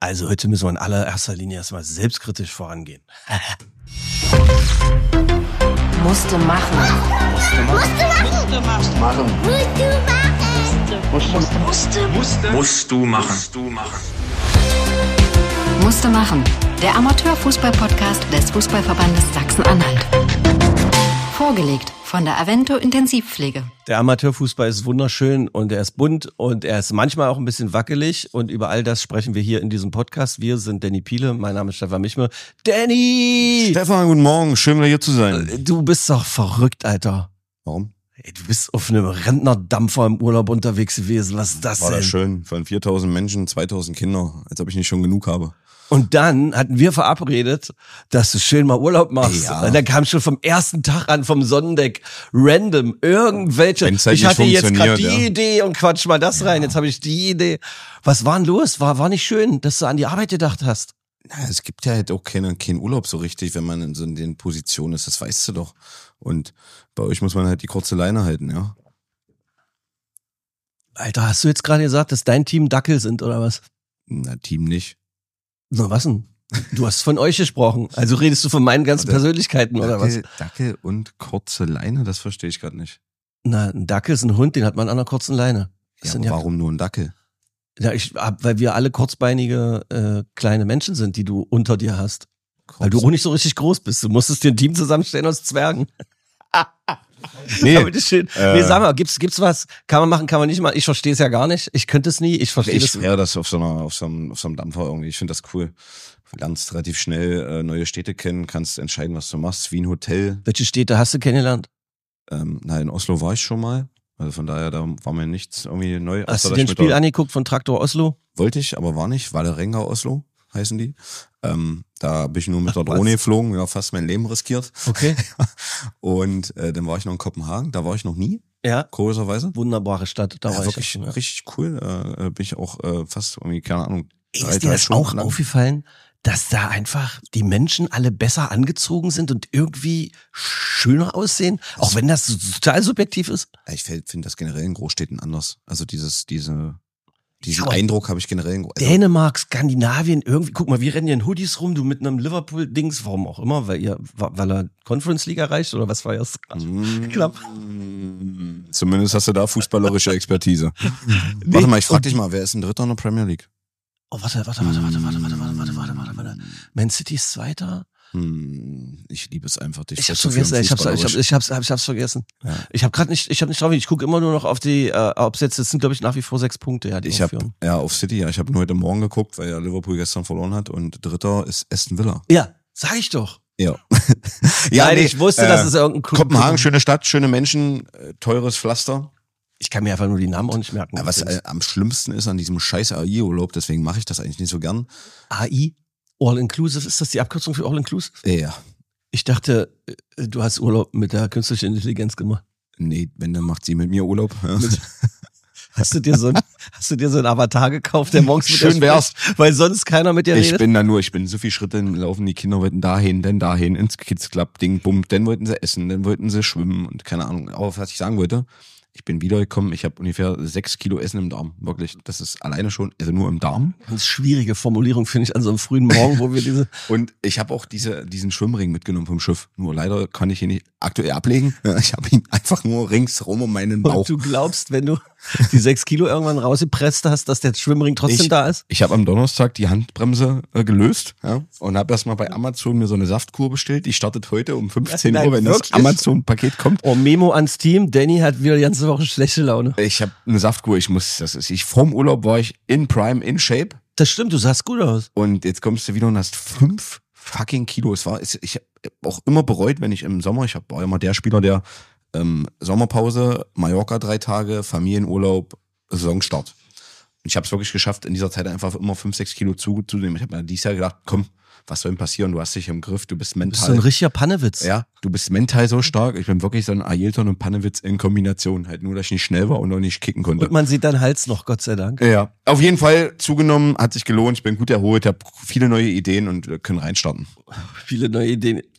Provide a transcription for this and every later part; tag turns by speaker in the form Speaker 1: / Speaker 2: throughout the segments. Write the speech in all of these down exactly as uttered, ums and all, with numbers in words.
Speaker 1: Also heute müssen wir in allererster Linie erstmal selbstkritisch vorangehen.
Speaker 2: Musste machen.
Speaker 3: Musste machen. Musste machen. Musste machen. Musste. Musste.
Speaker 4: Musst du machen. Musst du machen.
Speaker 2: Musste machen. Der Amateurfußball-Podcast des Fußballverbandes Sachsen-Anhalt. Vorgelegt von der Avento Intensivpflege.
Speaker 1: Der Amateurfußball ist wunderschön und er ist bunt und er ist manchmal auch ein bisschen wackelig und über all das sprechen wir hier in diesem Podcast. Wir sind Danny Piele, mein Name ist Stefan Michme. Danny!
Speaker 5: Stefan, guten Morgen, schön wieder hier zu sein.
Speaker 1: Du bist doch verrückt, Alter.
Speaker 5: Warum?
Speaker 1: Ey, du bist auf einem Rentnerdampfer im Urlaub unterwegs gewesen. Was ist das
Speaker 5: War
Speaker 1: denn?
Speaker 5: das schön, von viertausend Menschen, zweitausend Kinder, als ob ich nicht schon genug habe.
Speaker 1: Und dann hatten wir verabredet, dass du schön mal Urlaub machst.
Speaker 5: Ja.
Speaker 1: Und dann kam schon vom ersten Tag an vom Sonnendeck random irgendwelche.
Speaker 5: Wenn's halt
Speaker 1: ich
Speaker 5: nicht
Speaker 1: hatte jetzt gerade die
Speaker 5: funktioniert, ja.
Speaker 1: Idee und quatsch mal das rein. Jetzt habe ich die Idee. Was war denn los? War, war nicht schön, dass du an die Arbeit gedacht hast.
Speaker 5: Na, es gibt ja halt auch keinen keinen Urlaub so richtig, wenn man in so in den Positionen ist, das weißt du doch. Und bei euch muss man halt die kurze Leine halten, ja.
Speaker 1: Alter, hast du jetzt gerade gesagt, dass dein Team Dackel sind oder was?
Speaker 5: Na, Team nicht.
Speaker 1: So, was denn? Du hast von euch gesprochen. Also redest du von meinen ganzen
Speaker 5: Dackel-
Speaker 1: Persönlichkeiten oder was?
Speaker 5: Dackel, Dackel und kurze Leine, das verstehe ich gerade nicht.
Speaker 1: Na, ein Dackel ist ein Hund, den hat man an einer kurzen Leine. Das
Speaker 5: Ja,
Speaker 1: sind
Speaker 5: aber
Speaker 1: ja
Speaker 5: warum nur ein Dackel?
Speaker 1: Ja, ich, weil wir alle kurzbeinige äh, kleine Menschen sind, die du unter dir hast. Weil du auch nicht so richtig groß bist. Du musstest dir ein Team zusammenstellen aus Zwergen.
Speaker 5: Nee,
Speaker 1: Aber das ist schön.
Speaker 5: äh,
Speaker 1: nee, sag mal, gibt's, gibt's was? Kann man machen, kann man nicht machen? Ich verstehe es ja gar nicht. Ich könnte es nie. Ich verstehe
Speaker 5: ich
Speaker 1: das.
Speaker 5: wäre das auf so einer, auf so einem, auf so einem Dampfer irgendwie. Ich finde das cool. Du lernst relativ schnell äh, neue Städte kennen, kannst entscheiden, was du machst, wie ein Hotel.
Speaker 1: Welche Städte hast du kennengelernt?
Speaker 5: Ähm, na, in Oslo war ich schon mal. Also von daher, da war mir nichts irgendwie neu.
Speaker 1: Hast
Speaker 5: außer,
Speaker 1: du
Speaker 5: dass
Speaker 1: den
Speaker 5: ich mit
Speaker 1: Spiel
Speaker 5: der-
Speaker 1: angeguckt von Traktor Oslo?
Speaker 5: Wollte ich, aber war nicht. Valerenga Oslo heißen die. Ähm, da bin ich nur mit
Speaker 1: Ach,
Speaker 5: der
Speaker 1: was?
Speaker 5: Drohne geflogen, ja, fast mein Leben riskiert.
Speaker 1: Okay.
Speaker 5: Und äh, dann war ich noch in Kopenhagen, da war ich noch nie,
Speaker 1: Ja.
Speaker 5: kurioserweise.
Speaker 1: Wunderbare Stadt. Da
Speaker 5: Ja,
Speaker 1: war
Speaker 5: wirklich
Speaker 1: ich. Ja.
Speaker 5: richtig cool. Äh, bin ich auch äh, fast irgendwie, keine Ahnung,
Speaker 1: Ey,
Speaker 5: drei,
Speaker 1: ist dir
Speaker 5: drei
Speaker 1: das
Speaker 5: Stunden
Speaker 1: auch
Speaker 5: lang.
Speaker 1: aufgefallen, dass da einfach die Menschen alle besser angezogen sind und irgendwie schöner aussehen? Auch wenn das so total subjektiv ist?
Speaker 5: Ja, ich finde das generell in Großstädten anders. Also dieses, diese, diesen
Speaker 1: Ja, aber
Speaker 5: Eindruck habe ich generell in Gro- also,
Speaker 1: Dänemark, Skandinavien, irgendwie, guck mal, wir rennen hier in Hoodies rum, du mit einem Liverpool-Dings, warum auch immer, weil ihr, weil er Conference League erreicht oder was war das?
Speaker 5: Mm,
Speaker 1: Knapp.
Speaker 5: Zumindest hast du da fußballerische Expertise. Warte mal, ich frag dich mal, wer ist ein Dritter in der Premier League?
Speaker 1: Oh, warte, warte, warte, warte, warte, warte, warte, warte, warte, warte, warte. Man City ist Zweiter?
Speaker 5: Hm, ich liebe es einfach, dich
Speaker 1: Ich hab's
Speaker 5: vorzuführen,
Speaker 1: vergessen, ich hab's, ich hab's,
Speaker 5: fußballerisch.
Speaker 1: ich hab's, ich hab's, ich hab's vergessen.
Speaker 5: Ja.
Speaker 1: Ich hab grad nicht, ich hab nicht drauf, ich gucke immer nur noch auf die, äh, ob's jetzt, das sind glaube ich nach wie vor sechs Punkte, ja, die
Speaker 5: Ich habe
Speaker 1: aufführen.
Speaker 5: ja auf City, ja, ich habe nur heute Morgen geguckt, weil ja Liverpool gestern verloren hat und Dritter ist Aston Villa.
Speaker 1: Ja, sag ich doch.
Speaker 5: Ja.
Speaker 1: Nein, ich wusste, dass es irgendein Club-
Speaker 5: Kopenhagen, schöne Stadt, schöne Menschen, äh, teures Pflaster.
Speaker 1: Ich kann mir einfach nur die Namen auch nicht merken.
Speaker 5: Ja, was äh, am schlimmsten ist an diesem scheiß A I-Urlaub, deswegen mache ich das eigentlich nicht so gern.
Speaker 1: A I? All-Inclusive, ist das die Abkürzung für All-Inclusive?
Speaker 5: Ja.
Speaker 1: Ich dachte, äh, du hast Urlaub mit der künstlichen Intelligenz gemacht.
Speaker 5: Nee, wenn, dann macht sie mit mir Urlaub. Ja.
Speaker 1: Hast du dir so ein, hast du dir so ein Avatar gekauft, der morgens mit
Speaker 5: Schön
Speaker 1: dir
Speaker 5: wär's.
Speaker 1: spricht, weil sonst keiner mit dir
Speaker 5: Ich
Speaker 1: redet?
Speaker 5: bin da nur, ich bin so viel Schritte laufen, die Kinder wollten dahin, dann dahin, ins Kids Club, Ding, Bumm, dann wollten sie essen, dann wollten sie schwimmen und keine Ahnung. Aber was ich sagen wollte, ich bin wiedergekommen, ich habe ungefähr sechs Kilo Essen im Darm. Wirklich, das ist alleine schon, also nur im Darm.
Speaker 1: Ganz schwierige Formulierung, finde ich, an so einem frühen Morgen, wo wir diese...
Speaker 5: Und ich habe auch diese, diesen Schwimmring mitgenommen vom Schiff. Nur leider kann ich ihn nicht aktuell ablegen. Ich habe ihn einfach nur ringsrum um meinen Bauch.
Speaker 1: Und du glaubst, wenn du die sechs Kilo irgendwann rausgepresst hast, dass der Schwimmring trotzdem
Speaker 5: ich,
Speaker 1: da ist?
Speaker 5: Ich habe am Donnerstag die Handbremse äh, gelöst, ja, und habe erstmal bei Amazon mir so eine Saftkur bestellt. Die startet heute um fünfzehn
Speaker 1: Nein,
Speaker 5: Uhr, wenn
Speaker 1: wirklich?
Speaker 5: das Amazon-Paket kommt.
Speaker 1: Oh, Memo ans Team, Danny hat wieder die ganze Woche schlechte Laune.
Speaker 5: Ich habe eine Saftkur, ich muss, das ist, ich vorm Urlaub war ich in Prime, in Shape,
Speaker 1: Das stimmt, du sahst gut aus.
Speaker 5: und jetzt kommst du wieder und hast fünf fucking Kilo. Es war, ich habe auch immer bereut, wenn ich im Sommer, ich hab, war immer der Spieler, der ähm, Sommerpause, Mallorca drei Tage, Familienurlaub, Saisonstart. Und ich habe es wirklich geschafft, in dieser Zeit einfach immer fünf, sechs Kilo zuzunehmen. Ich habe mir dieses Jahr gedacht, komm, was soll denn passieren? Du hast dich im Griff, du bist
Speaker 1: Du
Speaker 5: mental.
Speaker 1: bist so ein richtiger Pannewitz.
Speaker 5: Ja, du bist mental so stark. Ich bin wirklich so ein Ailton und Pannewitz in Kombination. Halt nur, dass ich nicht schnell war und noch nicht kicken konnte.
Speaker 1: Und man sieht deinen Hals noch, Gott sei Dank.
Speaker 5: Ja, auf jeden Fall zugenommen, hat sich gelohnt. Ich bin gut erholt, habe viele neue Ideen und wir können reinstarten.
Speaker 1: Viele neue Ideen.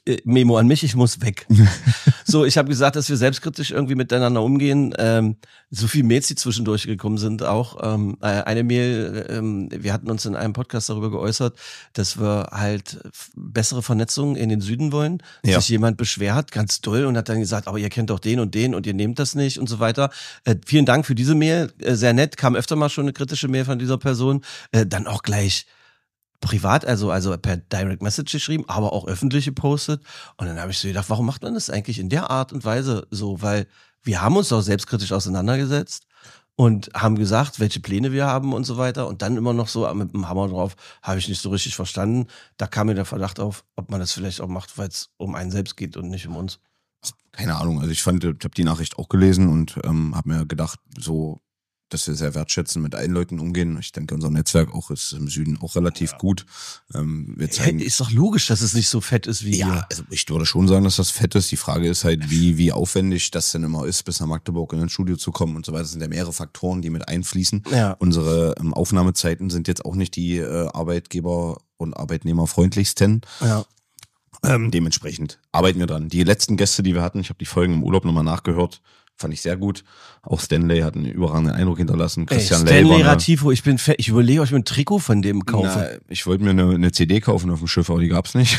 Speaker 1: äh, Memo an mich, ich muss weg. So, ich habe gesagt, dass wir selbstkritisch irgendwie miteinander umgehen. Ähm, so viele Mails, die zwischendurch gekommen sind, auch ähm, eine Mail, ähm, wir hatten uns in einem Podcast darüber geäußert, dass wir halt bessere Vernetzung in den Süden wollen.
Speaker 5: Ja.
Speaker 1: Sich jemand beschwert, ganz doll, und hat dann gesagt, aber ihr kennt doch den und den und ihr nehmt das nicht und so weiter. Äh, vielen Dank für diese Mail, äh, sehr nett, kam öfter mal schon eine kritische Mail von dieser Person. Äh, dann auch gleich privat, also also per Direct Message geschrieben, aber auch öffentlich gepostet. Und dann habe ich so gedacht, warum macht man das eigentlich in der Art und Weise so? Weil wir haben uns auch selbstkritisch auseinandergesetzt und haben gesagt, welche Pläne wir haben und so weiter. Und dann immer noch so mit dem Hammer drauf, habe ich nicht so richtig verstanden. Da kam mir der Verdacht auf, ob man das vielleicht auch macht, weil es um einen selbst geht und nicht um uns.
Speaker 5: Keine Ahnung, also ich fand, ich habe die Nachricht auch gelesen und ähm, habe mir gedacht, so, dass wir sehr wertschätzen, mit allen Leuten umgehen. Ich denke, unser Netzwerk auch ist im Süden auch relativ ja. gut. Ähm, wir zeigen,
Speaker 1: ja, ist doch logisch, dass es nicht so fett ist wie
Speaker 5: ja,
Speaker 1: hier.
Speaker 5: Also ich würde schon sagen, dass das fett ist. Die Frage ist halt, wie wie aufwendig das denn immer ist, bis nach Magdeburg in ein Studio zu kommen und so weiter. Das sind ja mehrere Faktoren, die mit einfließen.
Speaker 1: Ja.
Speaker 5: Unsere ähm, Aufnahmezeiten sind jetzt auch nicht die äh, Arbeitgeber- und Arbeitnehmerfreundlichsten.
Speaker 1: Ja.
Speaker 5: Ähm, dementsprechend arbeiten wir dran. Die letzten Gäste, die wir hatten, ich habe die Folgen im Urlaub nochmal nachgehört, fand ich sehr gut. Auch Stanley hat einen überragenden Eindruck hinterlassen. Christian
Speaker 1: Ey, Stanley
Speaker 5: Ley
Speaker 1: Ratifo, ich bin fe- ich überlege, ob ich mir ein Trikot von dem kaufe.
Speaker 5: Na, ich wollte mir eine, eine C D kaufen auf dem Schiff, aber die gab's nicht.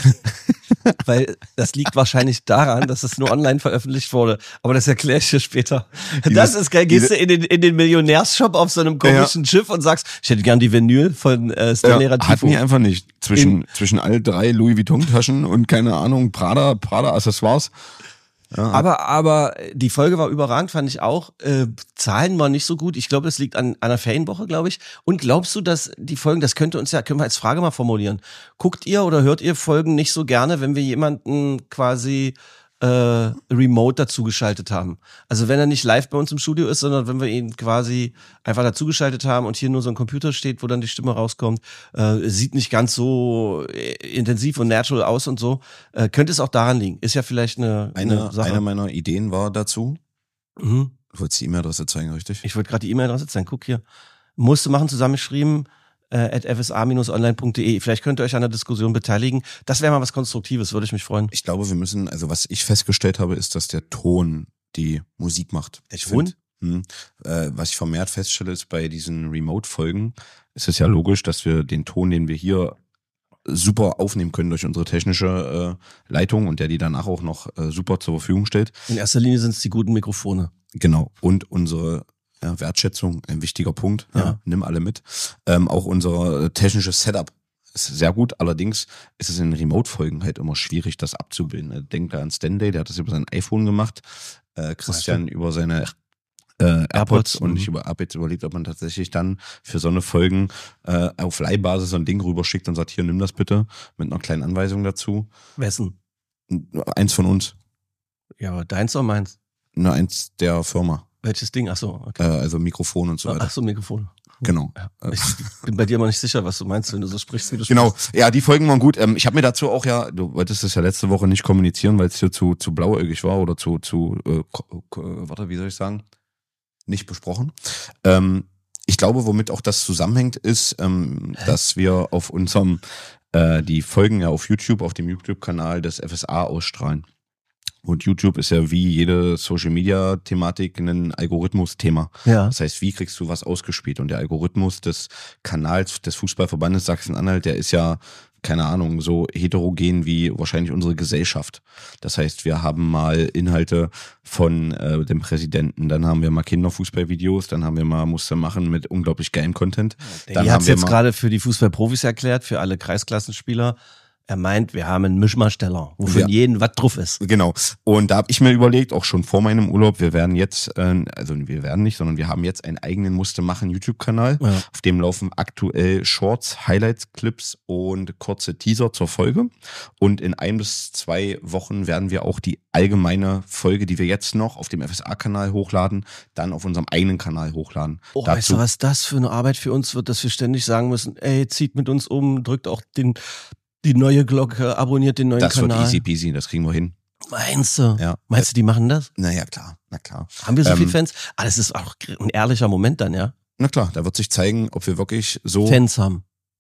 Speaker 1: Weil das liegt wahrscheinlich daran, dass es nur online veröffentlicht wurde. Aber das erkläre ich dir später. Das ist geil. Gehst du in den, in den Millionärsshop auf so einem komischen ja. Schiff und sagst, ich hätte gern die Vinyl von äh, Stanley
Speaker 5: ja,
Speaker 1: Ratifo.
Speaker 5: Hatten die einfach nicht. Zwischen, zwischen all drei Louis Vuitton-Taschen und keine Ahnung, Prada, Prada-Accessoires. Ja.
Speaker 1: Aber, aber die Folge war überragend, fand ich auch. Äh, Zahlen waren nicht so gut. Ich glaube, es liegt an einer Ferienwoche, glaube ich. Und glaubst du, dass die Folgen, das könnte uns ja, können wir als Frage mal formulieren. Guckt ihr oder hört ihr Folgen nicht so gerne, wenn wir jemanden quasi äh, remote dazugeschaltet haben? Also wenn er nicht live bei uns im Studio ist, sondern wenn wir ihn quasi einfach dazugeschaltet haben und hier nur so ein Computer steht, wo dann die Stimme rauskommt, äh, sieht nicht ganz so intensiv und natural aus und so. Äh, könnte es auch daran liegen? Ist ja vielleicht eine,
Speaker 5: eine,
Speaker 1: eine Sache.
Speaker 5: Eine meiner Ideen war dazu,
Speaker 1: Mhm.
Speaker 5: du wolltest die E-Mail-Adresse zeigen, richtig?
Speaker 1: Ich wollte gerade die E-Mail-Adresse zeigen. Guck hier. Musste machen, zusammengeschrieben, äh, at f s a dash online punkt d e. Vielleicht könnt ihr euch an der Diskussion beteiligen. Das wäre mal was Konstruktives, würde ich mich freuen.
Speaker 5: Ich glaube, wir müssen, also was ich festgestellt habe, ist, dass der Ton die Musik macht.
Speaker 1: Der
Speaker 5: Ich
Speaker 1: Ton?
Speaker 5: find, hm, äh, was ich vermehrt feststelle, ist bei diesen Remote-Folgen, ist es ja logisch, dass wir den Ton, den wir hier super aufnehmen können durch unsere technische äh, Leitung und der die danach auch noch äh, super zur Verfügung stellt.
Speaker 1: In erster Linie sind es die guten Mikrofone.
Speaker 5: Genau. Und unsere ja, Wertschätzung, ein wichtiger Punkt. Ja. Ja, nimm alle mit. Ähm, auch unser technisches Setup ist sehr gut. Allerdings ist es in Remote-Folgen halt immer schwierig, das abzubilden. Denk da an Stanley, der hat das über sein iPhone gemacht. Äh, Christian über seine äh, AirPods,
Speaker 1: AirPods,
Speaker 5: und
Speaker 1: mhm.
Speaker 5: ich über AirPods überlegt, ob man tatsächlich dann für so eine Folgen äh, auf Leihbasis so ein Ding rüberschickt und sagt, hier, nimm das bitte, mit einer kleinen Anweisung dazu.
Speaker 1: Wessen?
Speaker 5: Eins von uns.
Speaker 1: Ja, aber deins oder meins?
Speaker 5: Nur eins der Firma.
Speaker 1: Welches Ding? Ach so, okay.
Speaker 5: Äh, also Mikrofon und so weiter.
Speaker 1: Ach so, Mikrofon.
Speaker 5: Genau.
Speaker 1: Ja, ich bin bei dir immer nicht sicher, was du meinst, wenn du so sprichst, wie du
Speaker 5: Genau.
Speaker 1: sprichst.
Speaker 5: Ja, die Folgen waren gut. Ähm, ich habe mir dazu auch ja, du wolltest es ja letzte Woche nicht kommunizieren, weil es hier zu zu blauäugig war oder zu zu äh, ko- ko- warte, wie soll ich sagen? Nicht besprochen. Ähm, ich glaube, womit auch das zusammenhängt, ist, ähm, dass wir auf unserem äh, die Folgen ja auf YouTube, auf dem YouTube-Kanal des F S A ausstrahlen. Und YouTube ist ja wie jede Social-Media-Thematik ein Algorithmus-Thema.
Speaker 1: Ja.
Speaker 5: Das heißt, wie kriegst du was ausgespielt? Und der Algorithmus des Kanals des Fußballverbandes Sachsen-Anhalt, der ist ja, keine Ahnung, so heterogen wie wahrscheinlich unsere Gesellschaft. Das heißt, wir haben mal Inhalte von äh, dem Präsidenten, dann haben wir mal Kinderfußballvideos, dann haben wir mal Muster machen mit unglaublich geilem Content.
Speaker 1: Der
Speaker 5: Dann
Speaker 1: hat
Speaker 5: haben
Speaker 1: es
Speaker 5: wir
Speaker 1: jetzt
Speaker 5: mal-
Speaker 1: gerade für die Fußballprofis erklärt, für alle Kreisklassenspieler. Er meint, wir haben einen Mischmaschsteller, wo für
Speaker 5: Ja.
Speaker 1: jeden was drauf ist.
Speaker 5: Genau. Und da habe ich mir überlegt, auch schon vor meinem Urlaub, wir werden jetzt, äh, also wir werden nicht, sondern wir haben jetzt einen eigenen Musste machen YouTube-Kanal,
Speaker 1: Ja.
Speaker 5: auf dem laufen aktuell Shorts, Highlights, Clips und kurze Teaser zur Folge. Und in ein bis zwei Wochen werden wir auch die allgemeine Folge, die wir jetzt noch auf dem F S A-Kanal hochladen, dann auf unserem eigenen Kanal hochladen.
Speaker 1: Oh, weißt du, was das für eine Arbeit für uns wird, dass wir ständig sagen müssen, ey, zieht mit uns um, drückt auch den die neue Glocke, abonniert den neuen
Speaker 5: das
Speaker 1: Kanal.
Speaker 5: wird easy peasy, das kriegen wir hin.
Speaker 1: Meinst du?
Speaker 5: Ja.
Speaker 1: Meinst du, die machen das?
Speaker 5: Naja, klar, na klar.
Speaker 1: Haben wir so
Speaker 5: Ähm,
Speaker 1: viele Fans? Ah, das ist auch ein ehrlicher Moment dann, ja?
Speaker 5: Na klar, da wird sich zeigen, ob wir wirklich so...
Speaker 1: Fans haben.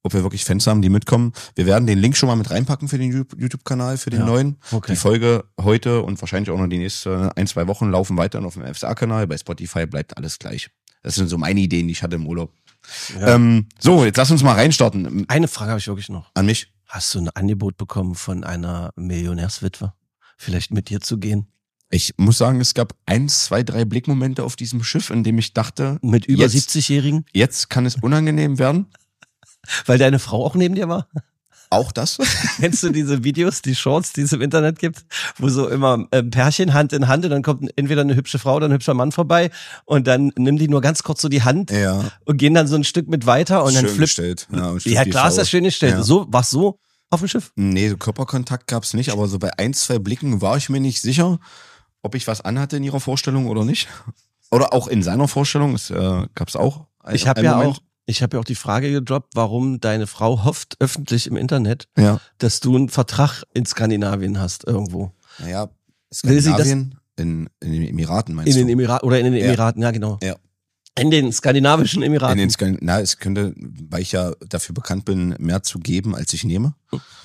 Speaker 5: ob wir wirklich Fans haben, die mitkommen. Wir werden den Link schon mal mit reinpacken für den YouTube-Kanal, für den
Speaker 1: Ja,
Speaker 5: neuen.
Speaker 1: okay.
Speaker 5: Die Folge heute und wahrscheinlich auch noch die nächsten ein, zwei Wochen laufen weiter auf dem F C A-Kanal. Bei Spotify bleibt alles gleich. Das sind so meine Ideen, die ich hatte im Urlaub.
Speaker 1: Ja.
Speaker 5: Ähm, so, jetzt lass uns mal reinstarten.
Speaker 1: Eine Frage habe ich wirklich noch.
Speaker 5: An mich?
Speaker 1: Hast du ein Angebot bekommen von einer Millionärswitwe, vielleicht mit dir zu gehen?
Speaker 5: Ich muss sagen, es gab eins, zwei, drei Blickmomente auf diesem Schiff, in dem ich dachte,
Speaker 1: Mit über
Speaker 5: jetzt,
Speaker 1: siebzig-Jährigen?
Speaker 5: jetzt kann es unangenehm werden.
Speaker 1: Weil deine Frau auch neben dir war?
Speaker 5: Auch das.
Speaker 1: Kennst du diese Videos, die Shorts, die es im Internet gibt, wo so immer ein Pärchen Hand in Hand und dann kommt entweder eine hübsche Frau oder ein hübscher Mann vorbei und dann nimmt die nur ganz kurz so die Hand
Speaker 5: Ja.
Speaker 1: und gehen dann so ein Stück mit weiter und dann
Speaker 5: Schön
Speaker 1: flippt.
Speaker 5: gestellt. Ja, und
Speaker 1: Ja
Speaker 5: flippt die
Speaker 1: klar, ist
Speaker 5: Frau.
Speaker 1: das schön gestellt.
Speaker 5: Ja.
Speaker 1: So, war's so auf dem Schiff?
Speaker 5: Nee, so Körperkontakt gab's nicht, aber so bei ein, zwei Blicken war ich mir nicht sicher, ob ich was anhatte in ihrer Vorstellung oder nicht. Oder auch in seiner Vorstellung, es äh, gab's auch. Ein,
Speaker 1: Ich habe
Speaker 5: einen
Speaker 1: ja
Speaker 5: Moment.
Speaker 1: auch, ich habe ja auch die Frage gedroppt, warum deine Frau hofft öffentlich im Internet,
Speaker 5: Ja.
Speaker 1: dass du einen Vertrag in Skandinavien hast irgendwo.
Speaker 5: Naja,
Speaker 1: Will sie das-
Speaker 5: Skandinavien, in, in den Emiraten meinst
Speaker 1: In den
Speaker 5: du?
Speaker 1: Emiraten oder in den
Speaker 5: Ja.
Speaker 1: Emiraten, ja genau.
Speaker 5: Ja.
Speaker 1: In den skandinavischen Emiraten.
Speaker 5: In den Skandin- Na, es könnte, weil ich ja dafür bekannt bin, mehr zu geben, als ich nehme,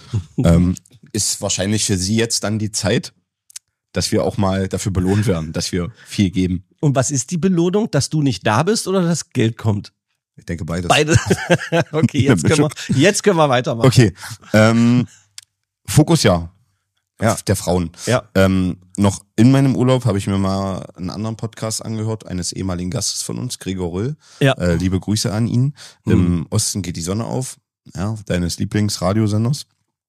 Speaker 5: ähm, ist wahrscheinlich für sie jetzt dann die Zeit, dass wir auch mal dafür belohnt werden, dass wir viel geben.
Speaker 1: Und was ist die Belohnung, dass du nicht da bist oder das Geld kommt?
Speaker 5: Ich denke beides.
Speaker 1: Beide. Okay, jetzt können, wir, jetzt können wir weitermachen.
Speaker 5: Okay. Ähm, Fokus ja. Ja, der Frauen.
Speaker 1: Ja.
Speaker 5: Ähm, noch in meinem Urlaub habe ich mir mal einen anderen Podcast angehört, eines ehemaligen Gastes von uns, Gregor Röll.
Speaker 1: Ja.
Speaker 5: Äh, liebe Grüße an ihn.
Speaker 1: Mhm.
Speaker 5: Im Osten geht die Sonne auf, ja, deines Lieblingsradiosenders.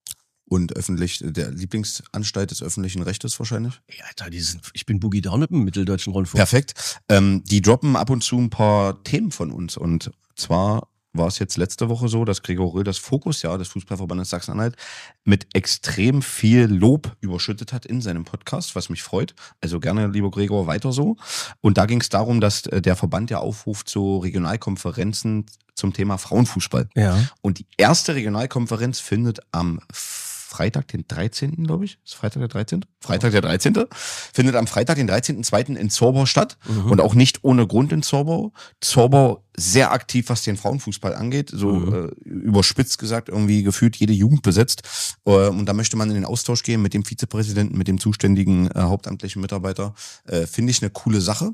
Speaker 5: Und öffentlich, der Lieblingsanstalt des öffentlichen Rechtes wahrscheinlich.
Speaker 1: Ja, Alter, die sind, ich bin Boogie Down mit dem Mitteldeutschen Rundfunk.
Speaker 5: Perfekt. Ähm, die droppen ab und zu ein paar Themen von uns. Und zwar war es jetzt letzte Woche so, dass Gregor Röll das Fokusjahr des Fußballverbandes Sachsen-Anhalt mit extrem viel Lob überschüttet hat in seinem Podcast, was mich freut. Also gerne, lieber Gregor, weiter so. Und da ging es darum, dass äh, der Verband ja aufruft zu Regionalkonferenzen zum Thema Frauenfußball.
Speaker 1: Ja.
Speaker 5: Und die erste Regionalkonferenz findet am Freitag, den dreizehnten glaube ich. Ist Freitag der dreizehnte? Freitag der dreizehnte Findet am Freitag, den dreizehnten zweiten in Zorbau statt.
Speaker 1: Mhm.
Speaker 5: Und auch nicht ohne Grund in Zorbau. Zorbau sehr aktiv, was den Frauenfußball angeht. So
Speaker 1: Mhm.
Speaker 5: äh, überspitzt gesagt, irgendwie gefühlt jede Jugend besetzt. Äh, und da möchte man in den Austausch gehen mit dem Vizepräsidenten, mit dem zuständigen äh, hauptamtlichen Mitarbeiter. Äh, Finde ich eine coole Sache.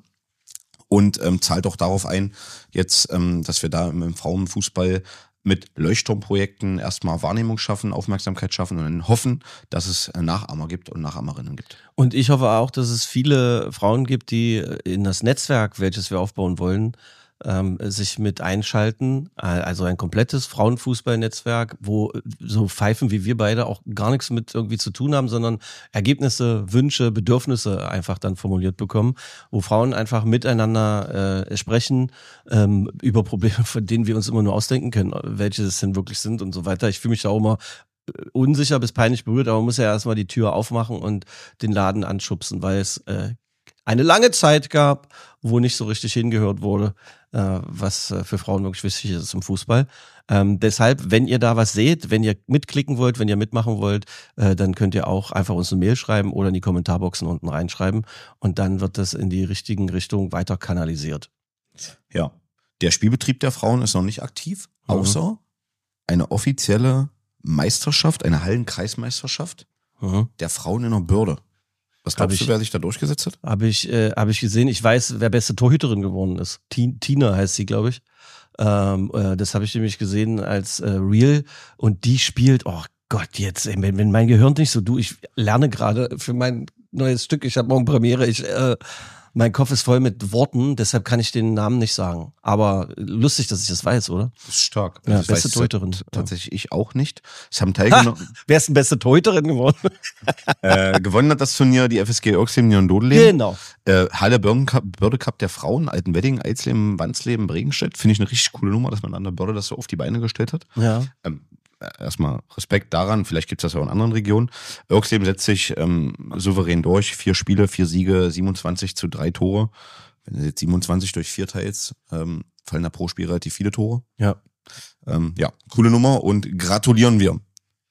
Speaker 5: Und ähm, zahlt auch darauf ein, jetzt, ähm, dass wir da im, im Frauenfußball mit Leuchtturmprojekten erstmal Wahrnehmung schaffen, Aufmerksamkeit schaffen und dann hoffen, dass es Nachahmer gibt und Nachahmerinnen gibt.
Speaker 1: Und ich hoffe auch, dass es viele Frauen gibt, die in das Netzwerk, welches wir aufbauen wollen, ähm, sich mit einschalten. Also ein komplettes Frauenfußballnetzwerk, wo so Pfeifen wie wir beide auch gar nichts mit irgendwie zu tun haben, sondern Ergebnisse, Wünsche, Bedürfnisse einfach dann formuliert bekommen, wo Frauen einfach miteinander äh, sprechen ähm, über Probleme, von denen wir uns immer nur ausdenken können, welche es denn wirklich sind und so weiter. Ich fühle mich da auch immer unsicher bis peinlich berührt, aber man muss ja erstmal die Tür aufmachen und den Laden anschubsen, weil es äh, eine lange Zeit gab, wo nicht so richtig hingehört wurde, äh, was äh, für Frauen wirklich wichtig ist im Fußball. Ähm, deshalb, wenn ihr da was seht, wenn ihr mitklicken wollt, wenn ihr mitmachen wollt, äh, dann könnt ihr auch einfach uns eine Mail schreiben oder in die Kommentarboxen unten reinschreiben und dann wird das in die richtigen Richtungen weiter kanalisiert.
Speaker 5: Ja, der Spielbetrieb der Frauen ist noch nicht aktiv,
Speaker 1: Mhm.
Speaker 5: außer eine offizielle Meisterschaft, eine Hallenkreismeisterschaft
Speaker 1: Mhm.
Speaker 5: der Frauen in der Bürde. Was
Speaker 1: Hab
Speaker 5: glaubst
Speaker 1: ich-
Speaker 5: du, wer sich da durchgesetzt hat?
Speaker 1: Habe ich, äh, hab ich gesehen. Ich weiß, wer beste Torhüterin geworden ist. Ti- Tina heißt sie, glaube ich. Ähm, äh, das habe ich nämlich gesehen als äh, Reel. Und die spielt, oh Gott, jetzt, ey, wenn, wenn mein Gehirn nicht so, du, ich lerne gerade für mein neues Stück. Ich habe morgen Premiere. Ich, äh, mein Kopf ist voll mit Worten, deshalb kann ich den Namen nicht sagen. Aber lustig, dass ich das weiß, oder?
Speaker 5: Das ist stark.
Speaker 1: Ja,
Speaker 5: das
Speaker 1: beste
Speaker 5: weiß
Speaker 1: Torhüterin.
Speaker 5: t- Tatsächlich ich auch nicht. Es haben teilgenommen.
Speaker 1: Wer ist denn beste Torhüterin geworden?
Speaker 5: äh, gewonnen hat das Turnier die F S G Oxleben Union Dodeleben.
Speaker 1: Genau.
Speaker 5: Äh, Halle Börden Cup, Börde Cup der Frauen, Altenwedding, Eisleben, Wandsleben, Bregenstedt. Finde ich eine richtig coole Nummer, dass man an der Börde das so auf die Beine gestellt hat.
Speaker 1: Ja.
Speaker 5: Ähm, erstmal Respekt daran, vielleicht gibt es das auch in anderen Regionen. Oxleben setzt sich ähm, souverän durch. Vier Spiele, vier Siege, siebenundzwanzig zu drei Tore. Wenn du jetzt siebenundzwanzig durch vier teilst, ähm, fallen da pro Spiel relativ viele Tore.
Speaker 1: Ja.
Speaker 5: Ähm, ja, coole Nummer und gratulieren wir.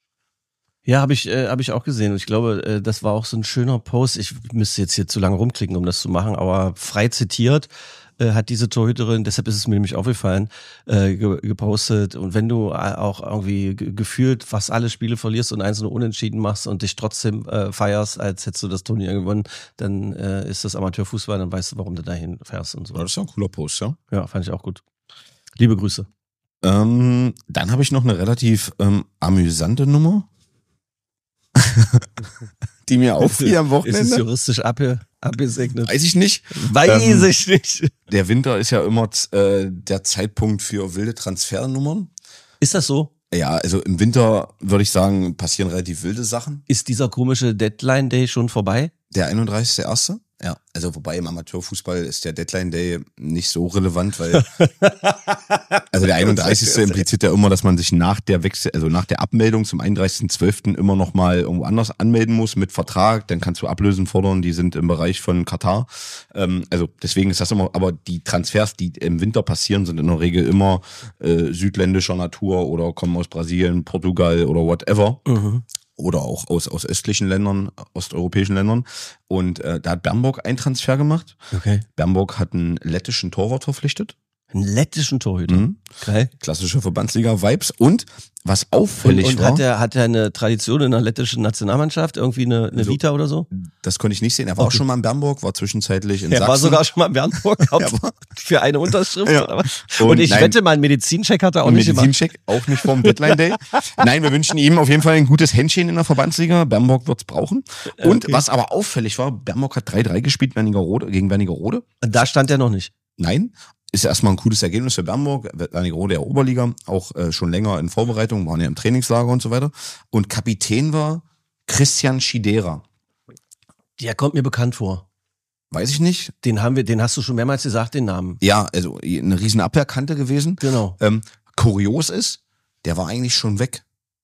Speaker 1: Ja, habe ich, äh, hab ich auch gesehen. Und ich glaube, äh, das war auch so ein schöner Post. Ich müsste jetzt hier zu lange rumklicken, um das zu machen, aber frei zitiert. äh, hat diese Torhüterin, deshalb ist es mir nämlich aufgefallen, äh, ge- gepostet. Und wenn du auch irgendwie ge- gefühlt fast alle Spiele verlierst und eins nur unentschieden machst und dich trotzdem äh, feierst, als hättest du das Turnier gewonnen, dann äh, ist das Amateurfußball, dann weißt du, warum du dahin fährst und so.
Speaker 5: Das ist ja ein cooler Post, ja.
Speaker 1: Ja, fand ich auch gut. Liebe Grüße.
Speaker 5: Ähm, dann habe ich noch eine relativ ähm, amüsante Nummer, die mir auffiel am
Speaker 1: Ist es
Speaker 5: Wochenende.
Speaker 1: juristisch abge- abgesegnet?
Speaker 5: Weiß ich nicht.
Speaker 1: Weiß
Speaker 5: Ähm,
Speaker 1: ich nicht.
Speaker 5: Der Winter ist ja immer äh, der Zeitpunkt für wilde Transfernummern.
Speaker 1: Ist das so?
Speaker 5: Ja, also im Winter würde ich sagen, passieren relativ wilde Sachen.
Speaker 1: Ist dieser komische Deadline-Day schon vorbei?
Speaker 5: Der einunddreißigste erste Ja, also wobei im Amateurfußball ist der Deadline Day nicht so relevant, weil also der einunddreißigste impliziert ja immer, dass man sich nach der Wechsel, also nach der Abmeldung zum einunddreißigsten zwölften immer noch mal irgendwo anders anmelden muss mit Vertrag, dann kannst du Ablösen fordern, die sind im Bereich von Katar. Ähm, also deswegen ist das immer, aber die Transfers, die im Winter passieren, sind in der Regel immer äh, südländischer Natur oder kommen aus Brasilien, Portugal oder whatever.
Speaker 1: Mhm.
Speaker 5: Oder auch aus, aus östlichen Ländern, osteuropäischen Ländern. Und äh, da hat Bernburg einen Transfer gemacht.
Speaker 1: Okay.
Speaker 5: Bernburg hat einen lettischen Torwart verpflichtet.
Speaker 1: Einen lettischen Torhüter.
Speaker 5: Mhm.
Speaker 1: Okay.
Speaker 5: Klassische Verbandsliga-Vibes. Und was auffällig
Speaker 1: Und, und
Speaker 5: war,
Speaker 1: hat er hat er eine Tradition in der lettischen Nationalmannschaft? Irgendwie eine, eine
Speaker 5: So.
Speaker 1: Vita oder so?
Speaker 5: das konnte ich nicht sehen, er war
Speaker 1: Okay.
Speaker 5: auch schon mal in Bernburg, war zwischenzeitlich in
Speaker 1: Er
Speaker 5: Sachsen.
Speaker 1: war sogar schon mal in Bernburg
Speaker 5: Ja,
Speaker 1: für eine Unterschrift.
Speaker 5: Ja.
Speaker 1: Oder was?
Speaker 5: Und
Speaker 1: Und ich
Speaker 5: nein.
Speaker 1: wette, mal einen Medizincheck hat er auch
Speaker 5: Und
Speaker 1: nicht gemacht.
Speaker 5: Medizincheck, auch nicht vorm Deadline Day. Nein, wir wünschen ihm auf jeden Fall ein gutes Händchen in der Verbandsliga. Bernburg wird's brauchen. Und
Speaker 1: Okay.
Speaker 5: was aber auffällig war, Bernburg hat drei drei gespielt Wernigerode, gegen Wernigerode.
Speaker 1: Und da stand er noch nicht.
Speaker 5: Nein, ist ja erstmal ein cooles Ergebnis für Bernburg. Wernigerode der Oberliga, auch äh, schon länger in Vorbereitung, waren ja im Trainingslager und so weiter. Und Kapitän war Christian Schidera.
Speaker 1: Der kommt mir bekannt vor.
Speaker 5: Weiß ich nicht.
Speaker 1: Den haben wir, den hast du schon mehrmals gesagt, den Namen.
Speaker 5: Ja, also eine riesen Abwehrkante gewesen.
Speaker 1: Genau.
Speaker 5: Ähm, kurios ist, der war eigentlich schon weg.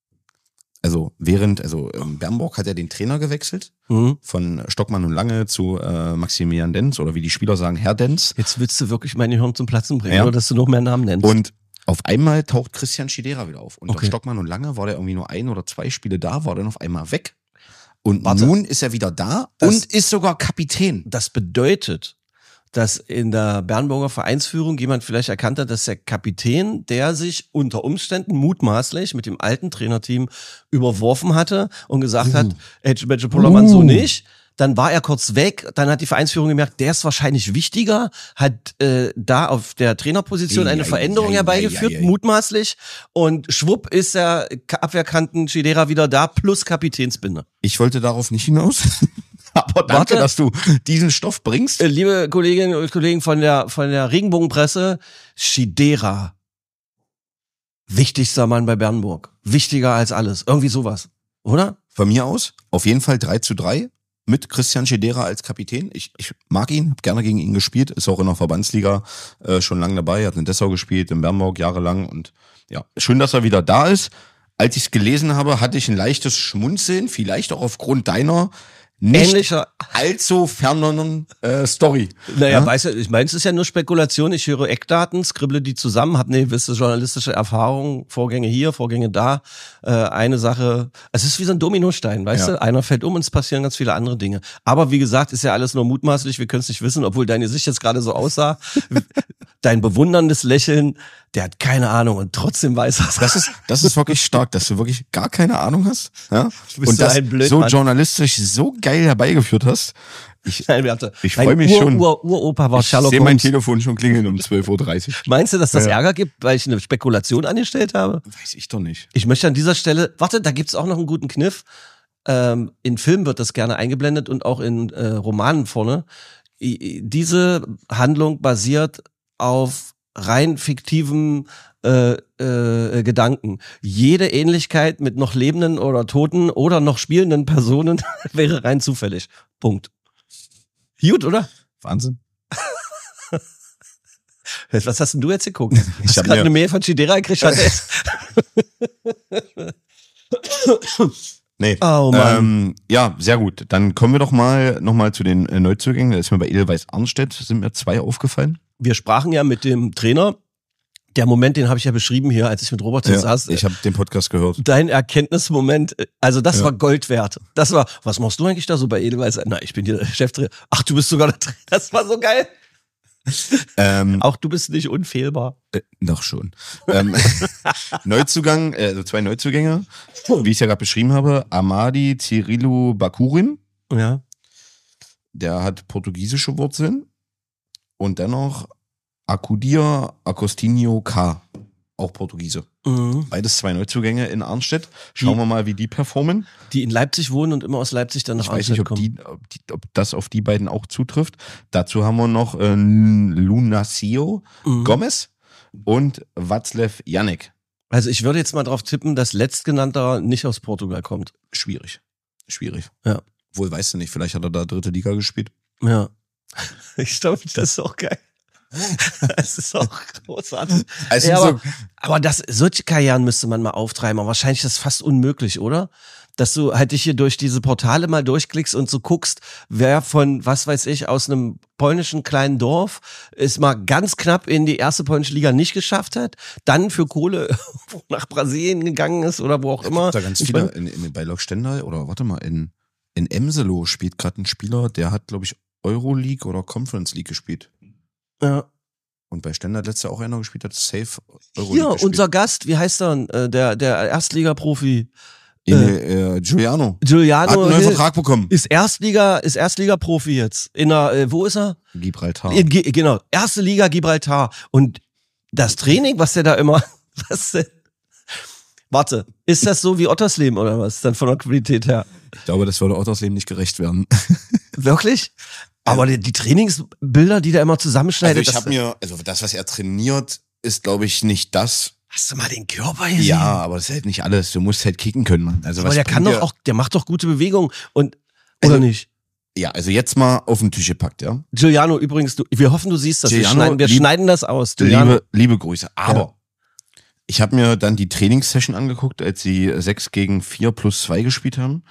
Speaker 5: Also während, also ähm, Bernburg hat er den Trainer gewechselt.
Speaker 1: Mhm.
Speaker 5: Von Stockmann und Lange zu äh, Maximilian Denz oder wie die Spieler sagen, Herr Denz.
Speaker 1: Jetzt willst du wirklich meine Hirn zum Platzen bringen,
Speaker 5: Ja.
Speaker 1: oder dass du noch mehr Namen nennst.
Speaker 5: Und auf einmal taucht Christian Schidera wieder auf. Unter
Speaker 1: Okay.
Speaker 5: Stockmann und Lange war der irgendwie nur ein oder zwei Spiele da, war dann auf einmal weg. Und
Speaker 1: Warte.
Speaker 5: nun ist er wieder da
Speaker 1: Das-
Speaker 5: und ist sogar Kapitän.
Speaker 1: Das bedeutet, dass in der Bernburger Vereinsführung jemand vielleicht erkannt hat, dass der Kapitän, der sich unter Umständen mutmaßlich mit dem alten Trainerteam überworfen hatte und gesagt hat, hey, Mensch, Pollermann, so nicht. Dann war er kurz weg, dann hat die Vereinsführung gemerkt, der ist wahrscheinlich wichtiger, hat äh, da auf der Trainerposition eine
Speaker 5: Ei, ei,
Speaker 1: Veränderung
Speaker 5: ei,
Speaker 1: herbeigeführt,
Speaker 5: ei, ei, ei.
Speaker 1: mutmaßlich. Und schwupp ist der Abwehrkanten Schidera wieder da, plus Kapitänsbinde.
Speaker 5: Ich wollte darauf nicht hinaus. Aber danke,
Speaker 1: Warte.
Speaker 5: dass du diesen Stoff bringst.
Speaker 1: Äh, Liebe Kolleginnen und Kollegen von der, von der Regenbogenpresse, Schidera. Wichtigster Mann bei Bernburg. Wichtiger als alles. Irgendwie sowas. Oder?
Speaker 5: Von mir aus auf jeden Fall drei zu drei mit Christian Schidera als Kapitän. Ich, ich mag ihn, habe gerne gegen ihn gespielt, ist auch in der Verbandsliga äh, schon lange dabei, hat in Dessau gespielt, in Bernburg jahrelang und ja, schön, dass er wieder da ist. Als ich es gelesen habe, hatte ich ein leichtes Schmunzeln, vielleicht auch aufgrund deiner nicht
Speaker 1: Ähnlicher.
Speaker 5: allzu fernen äh, Story.
Speaker 1: Naja,
Speaker 5: Ja?
Speaker 1: weißt du, ich meine, es ist ja nur Spekulation. Ich höre Eckdaten, skribble die zusammen, habe eine gewisse journalistische Erfahrung, Vorgänge hier, Vorgänge da. Äh, eine Sache, es ist wie so ein Dominostein, weißt
Speaker 5: Ja.
Speaker 1: du? Einer fällt um und es passieren ganz viele andere Dinge. Aber wie gesagt, ist ja alles nur mutmaßlich, wir können es nicht wissen, obwohl deine Sicht jetzt gerade so aussah. Dein bewunderndes Lächeln, der hat keine Ahnung und trotzdem weiß er es.
Speaker 5: Das ist, das ist wirklich stark, dass du wirklich gar keine Ahnung hast. Ja?
Speaker 1: Du bist
Speaker 5: Und
Speaker 1: so
Speaker 5: das
Speaker 1: ein Blödmann.
Speaker 5: so journalistisch so geil herbeigeführt hast. Ich,
Speaker 1: Nein, warte.
Speaker 5: Ich
Speaker 1: Mein
Speaker 5: freu mich
Speaker 1: Ur,
Speaker 5: schon.
Speaker 1: Ur, Uropa war
Speaker 5: ich
Speaker 1: Sherlock
Speaker 5: sehe mein
Speaker 1: Holmes.
Speaker 5: Telefon schon klingeln um zwölf Uhr dreißig.
Speaker 1: Meinst du, dass das
Speaker 5: Ja.
Speaker 1: Ärger gibt, weil ich eine Spekulation angestellt habe?
Speaker 5: Weiß ich doch nicht.
Speaker 1: Ich möchte an dieser Stelle, warte, da gibt's auch noch einen guten Kniff. Ähm, in Filmen wird das gerne eingeblendet und auch in äh, Romanen vorne. I, diese Handlung basiert auf rein fiktiven äh, äh, Gedanken. Jede Ähnlichkeit mit noch lebenden oder toten oder noch spielenden Personen wäre rein zufällig. Punkt. Gut, oder?
Speaker 5: Wahnsinn.
Speaker 1: Was hast denn du jetzt geguckt?
Speaker 5: Ich
Speaker 1: Hast
Speaker 5: hab
Speaker 1: gerade
Speaker 5: mir-
Speaker 1: eine Mail von Schidera gekriegt? Hat
Speaker 5: Nee.
Speaker 1: Oh Mann.
Speaker 5: Ähm, ja, sehr gut. Dann kommen wir doch mal nochmal zu den äh, Neuzugängen. Da ist mir bei Edelweiss Arnstedt, sind mir zwei aufgefallen.
Speaker 1: Wir sprachen ja mit dem Trainer. Der Moment, den habe ich ja beschrieben hier, als ich mit Robert hier saß.
Speaker 5: ich habe den Podcast gehört.
Speaker 1: Dein Erkenntnismoment, also das
Speaker 5: Ja.
Speaker 1: war Gold wert. Das war, was machst du eigentlich da so bei Edelweiss? Na, ich bin hier der Cheftrainer. Ach, du bist sogar der Trainer. Das war so geil.
Speaker 5: ähm,
Speaker 1: Auch du bist nicht unfehlbar.
Speaker 5: äh, doch schon. ähm, Neuzugang, äh, also zwei Neuzugänge, wie ich es ja gerade beschrieben habe. Amadi Cyrilou Bakurin,
Speaker 1: Ja.
Speaker 5: der hat portugiesische Wurzeln. Und dennoch Acudir Agostinho K., auch Portugiese.
Speaker 1: Mhm.
Speaker 5: Beides zwei Neuzugänge in Arnstedt. Schauen
Speaker 1: Die-
Speaker 5: wir mal, wie die performen.
Speaker 1: Die in Leipzig wohnen und immer aus Leipzig dann nach
Speaker 5: Ich weiß nicht, ob,
Speaker 1: kommen.
Speaker 5: die, ob, die, ob das auf die beiden auch zutrifft. Dazu haben wir noch äh, Lunacio
Speaker 1: Mhm.
Speaker 5: Gomez und Václav Janek.
Speaker 1: Also ich würde jetzt mal drauf tippen, dass letztgenannter nicht aus Portugal kommt.
Speaker 5: Schwierig. Schwierig.
Speaker 1: Ja.
Speaker 5: Wohl weißt du nicht, vielleicht hat er da dritte Liga gespielt.
Speaker 1: Ja. Ich glaube, das ist auch geil. Das ist auch großartig.
Speaker 5: Also
Speaker 1: ja,
Speaker 5: so-
Speaker 1: aber, aber das, solche Karrieren müsste man mal auftreiben. Aber wahrscheinlich ist das fast unmöglich, oder? Dass du halt dich hier durch diese Portale mal durchklickst und so guckst, wer von, was weiß ich, aus einem polnischen kleinen Dorf es mal ganz knapp in die erste polnische Liga nicht geschafft hat, dann für Kohle nach Brasilien gegangen ist oder wo auch immer.
Speaker 5: Da ganz
Speaker 1: Ich
Speaker 5: viele,
Speaker 1: mein,
Speaker 5: in, in, bei Lok Stendal oder warte mal, in, in Emselo spielt gerade ein Spieler, der hat, glaube ich, Euroleague oder Conference League gespielt.
Speaker 1: ja.
Speaker 5: Und bei Stendal hat letztes Jahr auch einer gespielt, hat safe Euroleague
Speaker 1: Hier,
Speaker 5: gespielt.
Speaker 1: unser Gast, wie heißt er denn? Äh, Der, der Erstliga-Profi.
Speaker 5: In, äh, Giuliano.
Speaker 1: Giuliano
Speaker 5: Hat einen neuen
Speaker 1: Hill
Speaker 5: Vertrag bekommen.
Speaker 1: ist Erstliga, ist Erstliga-Profi jetzt. In der, äh, wo ist er?
Speaker 5: Gibraltar.
Speaker 1: In, Ge- genau, erste Liga Gibraltar. Und das Training, was der da immer, was denn? Warte, ist das so wie Ottersleben oder was? Dann von der Qualität her.
Speaker 5: Ich glaube, das würde Ottersleben nicht gerecht werden.
Speaker 1: Wirklich? Aber die, die Trainingsbilder, die der immer zusammenschneidet,
Speaker 5: Also ich
Speaker 1: das,
Speaker 5: habe mir, also das, was er trainiert, ist, glaube ich, nicht das.
Speaker 1: hast du mal den Körper gesehen?
Speaker 5: Ja, aber das ist halt nicht alles. Du musst halt kicken können, Mann. Also
Speaker 1: aber
Speaker 5: was
Speaker 1: der kann
Speaker 5: bringt
Speaker 1: doch
Speaker 5: dir-
Speaker 1: auch, der macht doch gute Bewegungen und, oder
Speaker 5: Also,
Speaker 1: nicht?
Speaker 5: Ja, also jetzt mal auf den Tisch gepackt, ja.
Speaker 1: Giuliano, übrigens, du, wir hoffen, du siehst das. Wir,
Speaker 5: Giuliano,
Speaker 1: schneiden, wir
Speaker 5: lieb-
Speaker 1: schneiden das aus. Giuliano.
Speaker 5: Liebe, liebe Grüße. Aber
Speaker 1: Ja.
Speaker 5: ich habe mir dann die Trainingssession angeguckt, als sie sechs gegen vier plus zwei gespielt haben.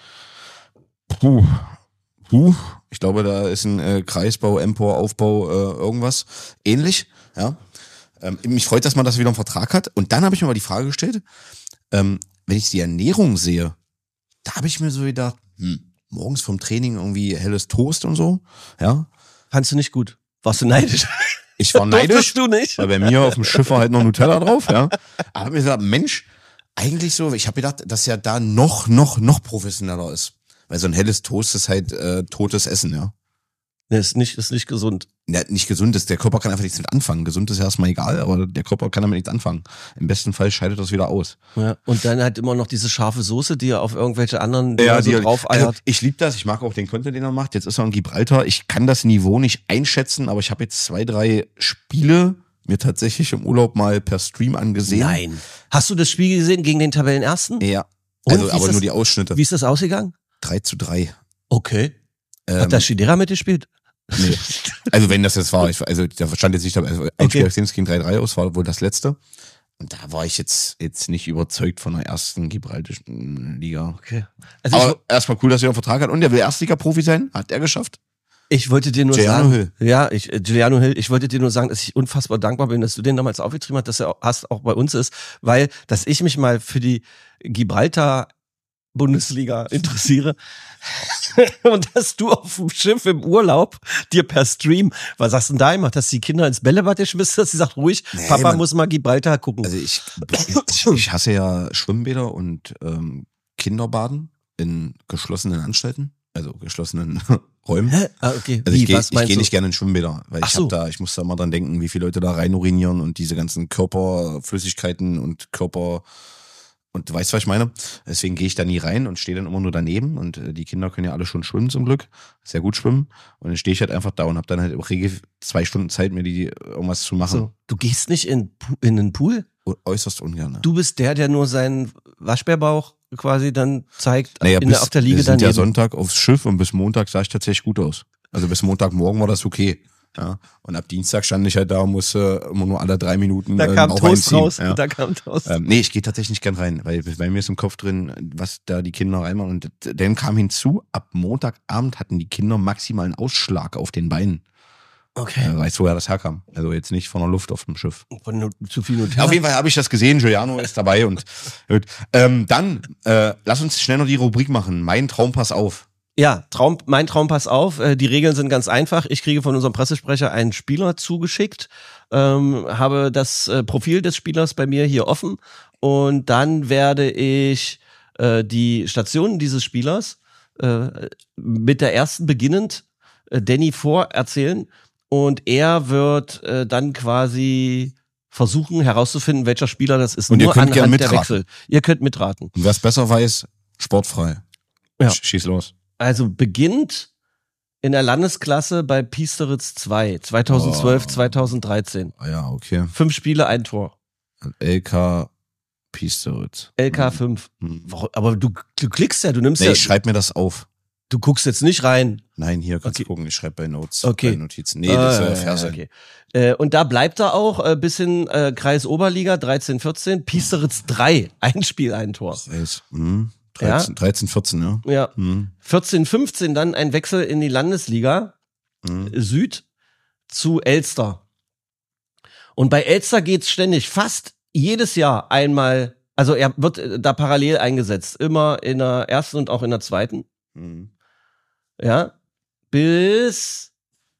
Speaker 5: Puh. Puh. Ich glaube, da ist ein äh, Kreisbau, Empor, Aufbau, äh, irgendwas ähnlich. Ja. Ähm, mich freut, dass man das wieder im Vertrag hat. Und dann habe ich mir mal die Frage gestellt, ähm, wenn ich die Ernährung sehe, da habe ich mir so gedacht, hm, morgens vom Training irgendwie helles Toast und so. Ja.
Speaker 1: Fandst du nicht gut? Warst du neidisch?
Speaker 5: Ich war neidisch.
Speaker 1: Durftest du nicht?
Speaker 5: Weil bei mir auf dem Schiff war halt noch Nutella drauf, ja. Aber hab mir gesagt, Mensch, eigentlich so, ich habe gedacht, dass ja da noch, noch, noch professioneller ist. Weil so ein helles Toast ist halt äh, totes Essen, ja.
Speaker 1: Nee, ist nicht, ist nicht gesund.
Speaker 5: Ja, nicht gesund ist, der Körper kann einfach nichts mit anfangen. Gesund ist ja erstmal egal, aber der Körper kann damit nichts anfangen. Im besten Fall scheidet das wieder aus.
Speaker 1: Ja. Und dann halt immer noch diese scharfe Soße, die er auf irgendwelche anderen Dinger so
Speaker 5: die-
Speaker 1: drauf
Speaker 5: also,
Speaker 1: eiert.
Speaker 5: ich liebe das, ich mag auch den Content, den er macht. Jetzt ist er in Gibraltar. Ich kann das Niveau nicht einschätzen, aber ich habe jetzt zwei, drei Spiele mir tatsächlich im Urlaub mal per Stream angesehen.
Speaker 1: Nein. Hast du das Spiel gesehen gegen den Tabellenersten?
Speaker 5: Ja.
Speaker 1: Und
Speaker 5: Also,
Speaker 1: wie ist
Speaker 5: aber
Speaker 1: das-
Speaker 5: nur die Ausschnitte.
Speaker 1: Wie ist das ausgegangen?
Speaker 5: drei zu drei.
Speaker 1: Okay.
Speaker 5: Ähm,
Speaker 1: Hat da Shidera mitgespielt?
Speaker 5: Nee. Also wenn das jetzt war, ich, also da stand jetzt nicht dabei, also ein
Speaker 1: Okay.
Speaker 5: Spiel, das ging drei drei aus, war wohl das letzte. Und da war ich jetzt, jetzt nicht überzeugt von der ersten gibraltarischen Liga.
Speaker 1: Okay. Also ich,
Speaker 5: Aber erstmal cool, dass er einen Vertrag hat. Und der will Erstliga-Profi sein. Hat er geschafft.
Speaker 1: ich wollte dir nur
Speaker 5: Giuliano
Speaker 1: sagen,
Speaker 5: Hill.
Speaker 1: ja, ich, äh, Giuliano Hill, ich wollte dir nur sagen, dass ich unfassbar dankbar bin, dass du den damals aufgetrieben hast, dass er auch, hast, auch bei uns ist, weil, dass ich mich mal für die Gibraltar Bundesliga interessiere und dass du auf dem Schiff im Urlaub dir per Stream, was sagst du denn da gemacht, dass die Kinder ins Bällebad geschmissen hast, sie sagt ruhig,
Speaker 5: Nee,
Speaker 1: Papa
Speaker 5: Mann.
Speaker 1: muss mal Gibraltar gucken.
Speaker 5: Also ich, ich, ich hasse ja Schwimmbäder und ähm, Kinderbaden in geschlossenen Anstalten, also geschlossenen Räumen.
Speaker 1: Hä? Ah, okay.
Speaker 5: Also ich
Speaker 1: Wie,
Speaker 5: gehe
Speaker 1: was
Speaker 5: ich
Speaker 1: meinst
Speaker 5: geh
Speaker 1: du?
Speaker 5: nicht gerne in Schwimmbäder, weil
Speaker 1: Ach
Speaker 5: ich
Speaker 1: so.
Speaker 5: hab da, ich muss da immer dran denken, wie viele Leute da rein urinieren und diese ganzen Körperflüssigkeiten und Körper und du weißt, was ich meine. Deswegen gehe ich da nie rein und stehe dann immer nur daneben und äh, die Kinder können ja alle schon schwimmen zum Glück, sehr gut schwimmen und dann stehe ich halt einfach da und habe dann halt auch regel zwei Stunden Zeit, mir die irgendwas zu machen.
Speaker 1: So, du gehst nicht in, Pu- in den Pool?
Speaker 5: O- Äußerst ungern.
Speaker 1: Du bist der, der nur seinen Waschbärbauch quasi dann zeigt
Speaker 5: Naja,
Speaker 1: in
Speaker 5: bis,
Speaker 1: der, auf der Liege
Speaker 5: wir sind
Speaker 1: daneben.
Speaker 5: ja Sonntag aufs Schiff und bis Montag sah ich tatsächlich gut aus. Also bis Montagmorgen war das okay. Ja. Und ab Dienstag stand ich halt da und musste immer nur alle drei Minuten
Speaker 1: Da
Speaker 5: äh,
Speaker 1: kam
Speaker 5: einen
Speaker 1: Toast
Speaker 5: einziehen.
Speaker 1: raus.
Speaker 5: Ja.
Speaker 1: Da kam Toast.
Speaker 5: Ähm, nee, ich gehe tatsächlich nicht gern rein, weil bei mir ist im Kopf drin, was da die Kinder reinmachen. Und dann kam hinzu, ab Montagabend hatten die Kinder maximal einen Ausschlag auf den Beinen.
Speaker 1: Okay.
Speaker 5: Äh, weißt du, woher das herkam? Also jetzt nicht von der Luft auf dem Schiff.
Speaker 1: Von nur zu viel Nutella.
Speaker 5: Auf jeden Fall habe ich das gesehen, Giuliano ist dabei und gut. Ähm, dann äh, lass uns schnell noch die Rubrik machen. Mein Traum, pass auf.
Speaker 1: Ja, Traum, mein Traum, pass auf. Äh, die Regeln sind ganz einfach. Ich kriege von unserem Pressesprecher einen Spieler zugeschickt, ähm, habe das äh, Profil des Spielers bei mir hier offen und dann werde ich äh, die Stationen dieses Spielers äh, mit der ersten beginnend äh, Danny vorerzählen und er wird äh, dann quasi versuchen herauszufinden, welcher Spieler das ist.
Speaker 5: Und ihr
Speaker 1: Nur
Speaker 5: könnt gern
Speaker 1: anhand der
Speaker 5: mitraten.
Speaker 1: Wechsel. Ihr könnt mitraten.
Speaker 5: Und wer es besser weiß, sportfrei.
Speaker 1: Ja.
Speaker 5: Sch- Schieß los.
Speaker 1: Also beginnt in der Landesklasse bei Piesteritz zwei, zweitausendzwölf,
Speaker 5: Oh.
Speaker 1: zweitausenddreizehn.
Speaker 5: Ah ja, okay.
Speaker 1: Fünf Spiele, ein Tor.
Speaker 5: L K Piesteritz.
Speaker 1: L K fünf.
Speaker 5: Hm.
Speaker 1: Warum- Aber du, du klickst ja, du nimmst
Speaker 5: Nee,
Speaker 1: ja,
Speaker 5: ich schreib mir das auf.
Speaker 1: du guckst jetzt nicht rein.
Speaker 5: Nein, hier kannst
Speaker 1: Okay.
Speaker 5: du gucken. Ich schreibe bei Notes.
Speaker 1: Okay.
Speaker 5: Bei Notizen. Nee, das
Speaker 1: Ah,
Speaker 5: soll
Speaker 1: ja,
Speaker 5: fair
Speaker 1: ja,
Speaker 5: sein.
Speaker 1: okay. Äh, und da bleibt er auch äh, bis in äh, Kreis Oberliga, dreizehn, vierzehn. Piesteritz drei, ein Spiel, ein Tor.
Speaker 5: Weiß. Hm.
Speaker 1: Ja.
Speaker 5: dreizehn, dreizehn, vierzehn, ja.
Speaker 1: Ja.
Speaker 5: Hm.
Speaker 1: vierzehn, fünfzehn dann ein Wechsel in die Landesliga
Speaker 5: Hm.
Speaker 1: Süd zu Elster. Und bei Elster geht's ständig, fast jedes Jahr einmal, also er wird äh, da parallel eingesetzt, immer in der ersten und auch in der zweiten,
Speaker 5: Hm.
Speaker 1: ja, bis,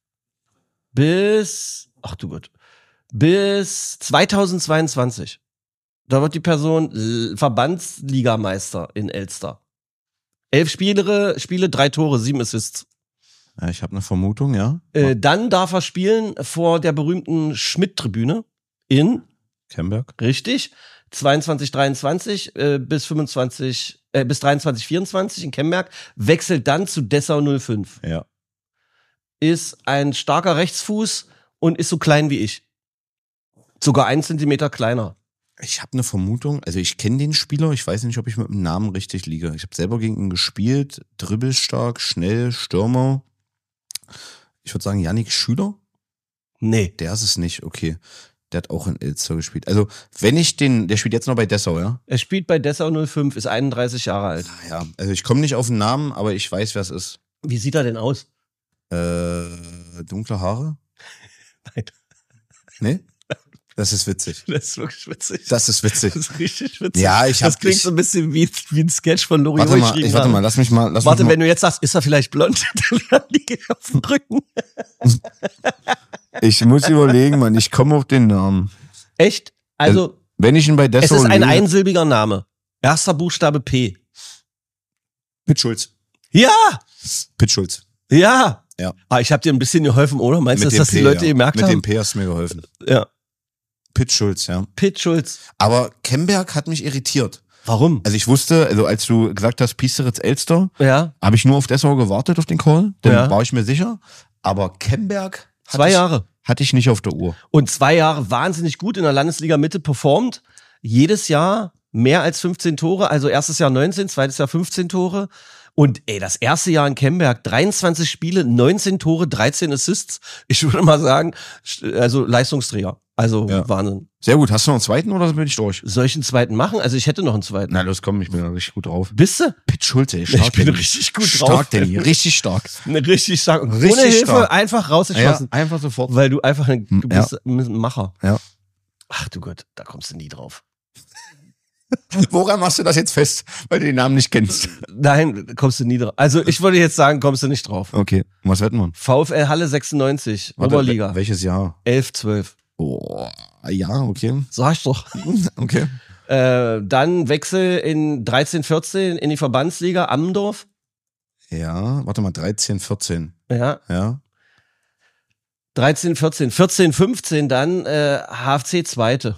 Speaker 1: bis, ach du Gott, bis zweitausendzweiundzwanzig. Da wird die Person L- Verbandsligameister in Elster. Elf Spiele, Spiele, drei Tore, sieben Assists.
Speaker 5: Ja, ich habe eine Vermutung, ja.
Speaker 1: Äh, dann darf er spielen vor der berühmten Schmidt-Tribüne in,
Speaker 5: Kemberg.
Speaker 1: richtig, zweiundzwanzig, dreiundzwanzig äh, bis fünfundzwanzig, äh, bis dreiundzwanzig, vierundzwanzig in Kemberg, wechselt dann zu Dessau null fünf.
Speaker 5: Ja.
Speaker 1: Ist ein starker Rechtsfuß und ist so klein wie ich. Sogar einen Zentimeter kleiner.
Speaker 5: Ich habe eine Vermutung, also ich kenne den Spieler, ich weiß nicht, ob ich mit dem Namen richtig liege. Ich habe selber gegen ihn gespielt, dribbelstark, schnell, Stürmer. Ich würde sagen, Yannick Schüler,
Speaker 1: Nee.
Speaker 5: der ist es nicht, okay. Der hat auch in Elster gespielt. Also, wenn ich den, der spielt jetzt noch bei Dessau, ja?
Speaker 1: Er spielt bei Dessau null fünf, ist einunddreißig Jahre alt.
Speaker 5: Ja, also ich komme nicht auf den Namen, aber ich weiß, wer es ist.
Speaker 1: Wie sieht er denn aus?
Speaker 5: Äh, dunkle Haare?
Speaker 1: Nein.
Speaker 5: Nee? Das ist witzig.
Speaker 1: Das ist wirklich witzig.
Speaker 5: Das ist witzig.
Speaker 1: Das ist richtig witzig.
Speaker 5: Ja, ich hab-
Speaker 1: Das klingt
Speaker 5: ich-
Speaker 1: so ein bisschen wie, wie ein Sketch von Loriot
Speaker 5: Warte mal,
Speaker 1: geschrieben
Speaker 5: ich, warte
Speaker 1: haben.
Speaker 5: mal, lass mich mal, lass
Speaker 1: Warte,
Speaker 5: mich mal.
Speaker 1: wenn du jetzt sagst, ist er vielleicht blond, dann liege ich auf dem Rücken.
Speaker 5: Ich muss überlegen, Mann, ich komme auf den Namen.
Speaker 1: Echt? Also,
Speaker 5: Wenn ich ihn bei
Speaker 1: es
Speaker 5: Dessau
Speaker 1: ist ein
Speaker 5: lese-
Speaker 1: einsilbiger Name. Erster Buchstabe P.
Speaker 5: Pitt Schulz.
Speaker 1: Ja!
Speaker 5: Pitt Schulz.
Speaker 1: Ja!
Speaker 5: Ja.
Speaker 1: Ah, ich habe dir ein bisschen geholfen, oder? Meinst du, dass
Speaker 5: dem
Speaker 1: das die
Speaker 5: P,
Speaker 1: Leute
Speaker 5: ja.
Speaker 1: gemerkt
Speaker 5: Mit
Speaker 1: haben?
Speaker 5: dem P hast du mir geholfen.
Speaker 1: Ja.
Speaker 5: Pitt Schulz, ja.
Speaker 1: Pitt Schulz.
Speaker 5: Aber Kemberg hat mich irritiert.
Speaker 1: Warum?
Speaker 5: Also ich wusste, also als du gesagt hast, Piesteritz Elster,
Speaker 1: Ja.
Speaker 5: habe ich nur auf Dessau gewartet, auf den Call. Dann
Speaker 1: Ja.
Speaker 5: war ich mir sicher. Aber Kemberg hatte
Speaker 1: Zwei
Speaker 5: ich,
Speaker 1: Jahre.
Speaker 5: hatte ich nicht auf der Uhr.
Speaker 1: Und zwei Jahre wahnsinnig gut in der Landesliga Mitte performt. Jedes Jahr mehr als fünfzehn Tore. Also erstes Jahr neunzehn, zweites Jahr fünfzehn Tore. Und ey, das erste Jahr in Kemberg, dreiundzwanzig Spiele, neunzehn Tore, dreizehn Assists. Ich würde mal sagen, also Leistungsträger. Also
Speaker 5: Ja.
Speaker 1: Wahnsinn.
Speaker 5: Sehr gut. Hast du noch einen zweiten oder bin ich durch?
Speaker 1: Soll ich einen zweiten machen? Also ich hätte noch einen zweiten.
Speaker 5: Na los, komm, ich bin da richtig gut drauf.
Speaker 1: Bist du?
Speaker 5: Pitt Schulz, ey, stark.
Speaker 1: Ich bin
Speaker 5: Danny.
Speaker 1: richtig gut
Speaker 5: stark,
Speaker 1: drauf.
Speaker 5: Danny, richtig stark.
Speaker 1: Richtig stark. Und
Speaker 5: Richtig
Speaker 1: ohne Hilfe
Speaker 5: stark.
Speaker 1: einfach
Speaker 5: Ja,
Speaker 1: rausgeschossen.
Speaker 5: einfach sofort.
Speaker 1: Weil du einfach ein, du
Speaker 5: Ja.
Speaker 1: bist ein Macher.
Speaker 5: Ja.
Speaker 1: Ach du Gott, da kommst du nie drauf.
Speaker 5: Woran machst du das jetzt fest? Weil du den Namen nicht kennst.
Speaker 1: Nein, kommst du nie drauf. Also ich würde jetzt sagen, kommst du nicht drauf.
Speaker 5: Okay, und was wetten wir?
Speaker 1: VfL Halle sechsundneunzig,
Speaker 5: Warte,
Speaker 1: Oberliga,
Speaker 5: wel- Welches Jahr?
Speaker 1: elf, zwölf.
Speaker 5: Oh, ja, okay.
Speaker 1: Sag ich doch.
Speaker 5: Okay.
Speaker 1: Äh, dann Wechsel in dreizehn, vierzehn in die Verbandsliga, Ammendorf.
Speaker 5: Ja, warte mal, dreizehn, vierzehn.
Speaker 1: Ja,
Speaker 5: Ja.
Speaker 1: dreizehn, vierzehn, vierzehn, fünfzehn dann äh, H F C Zweite.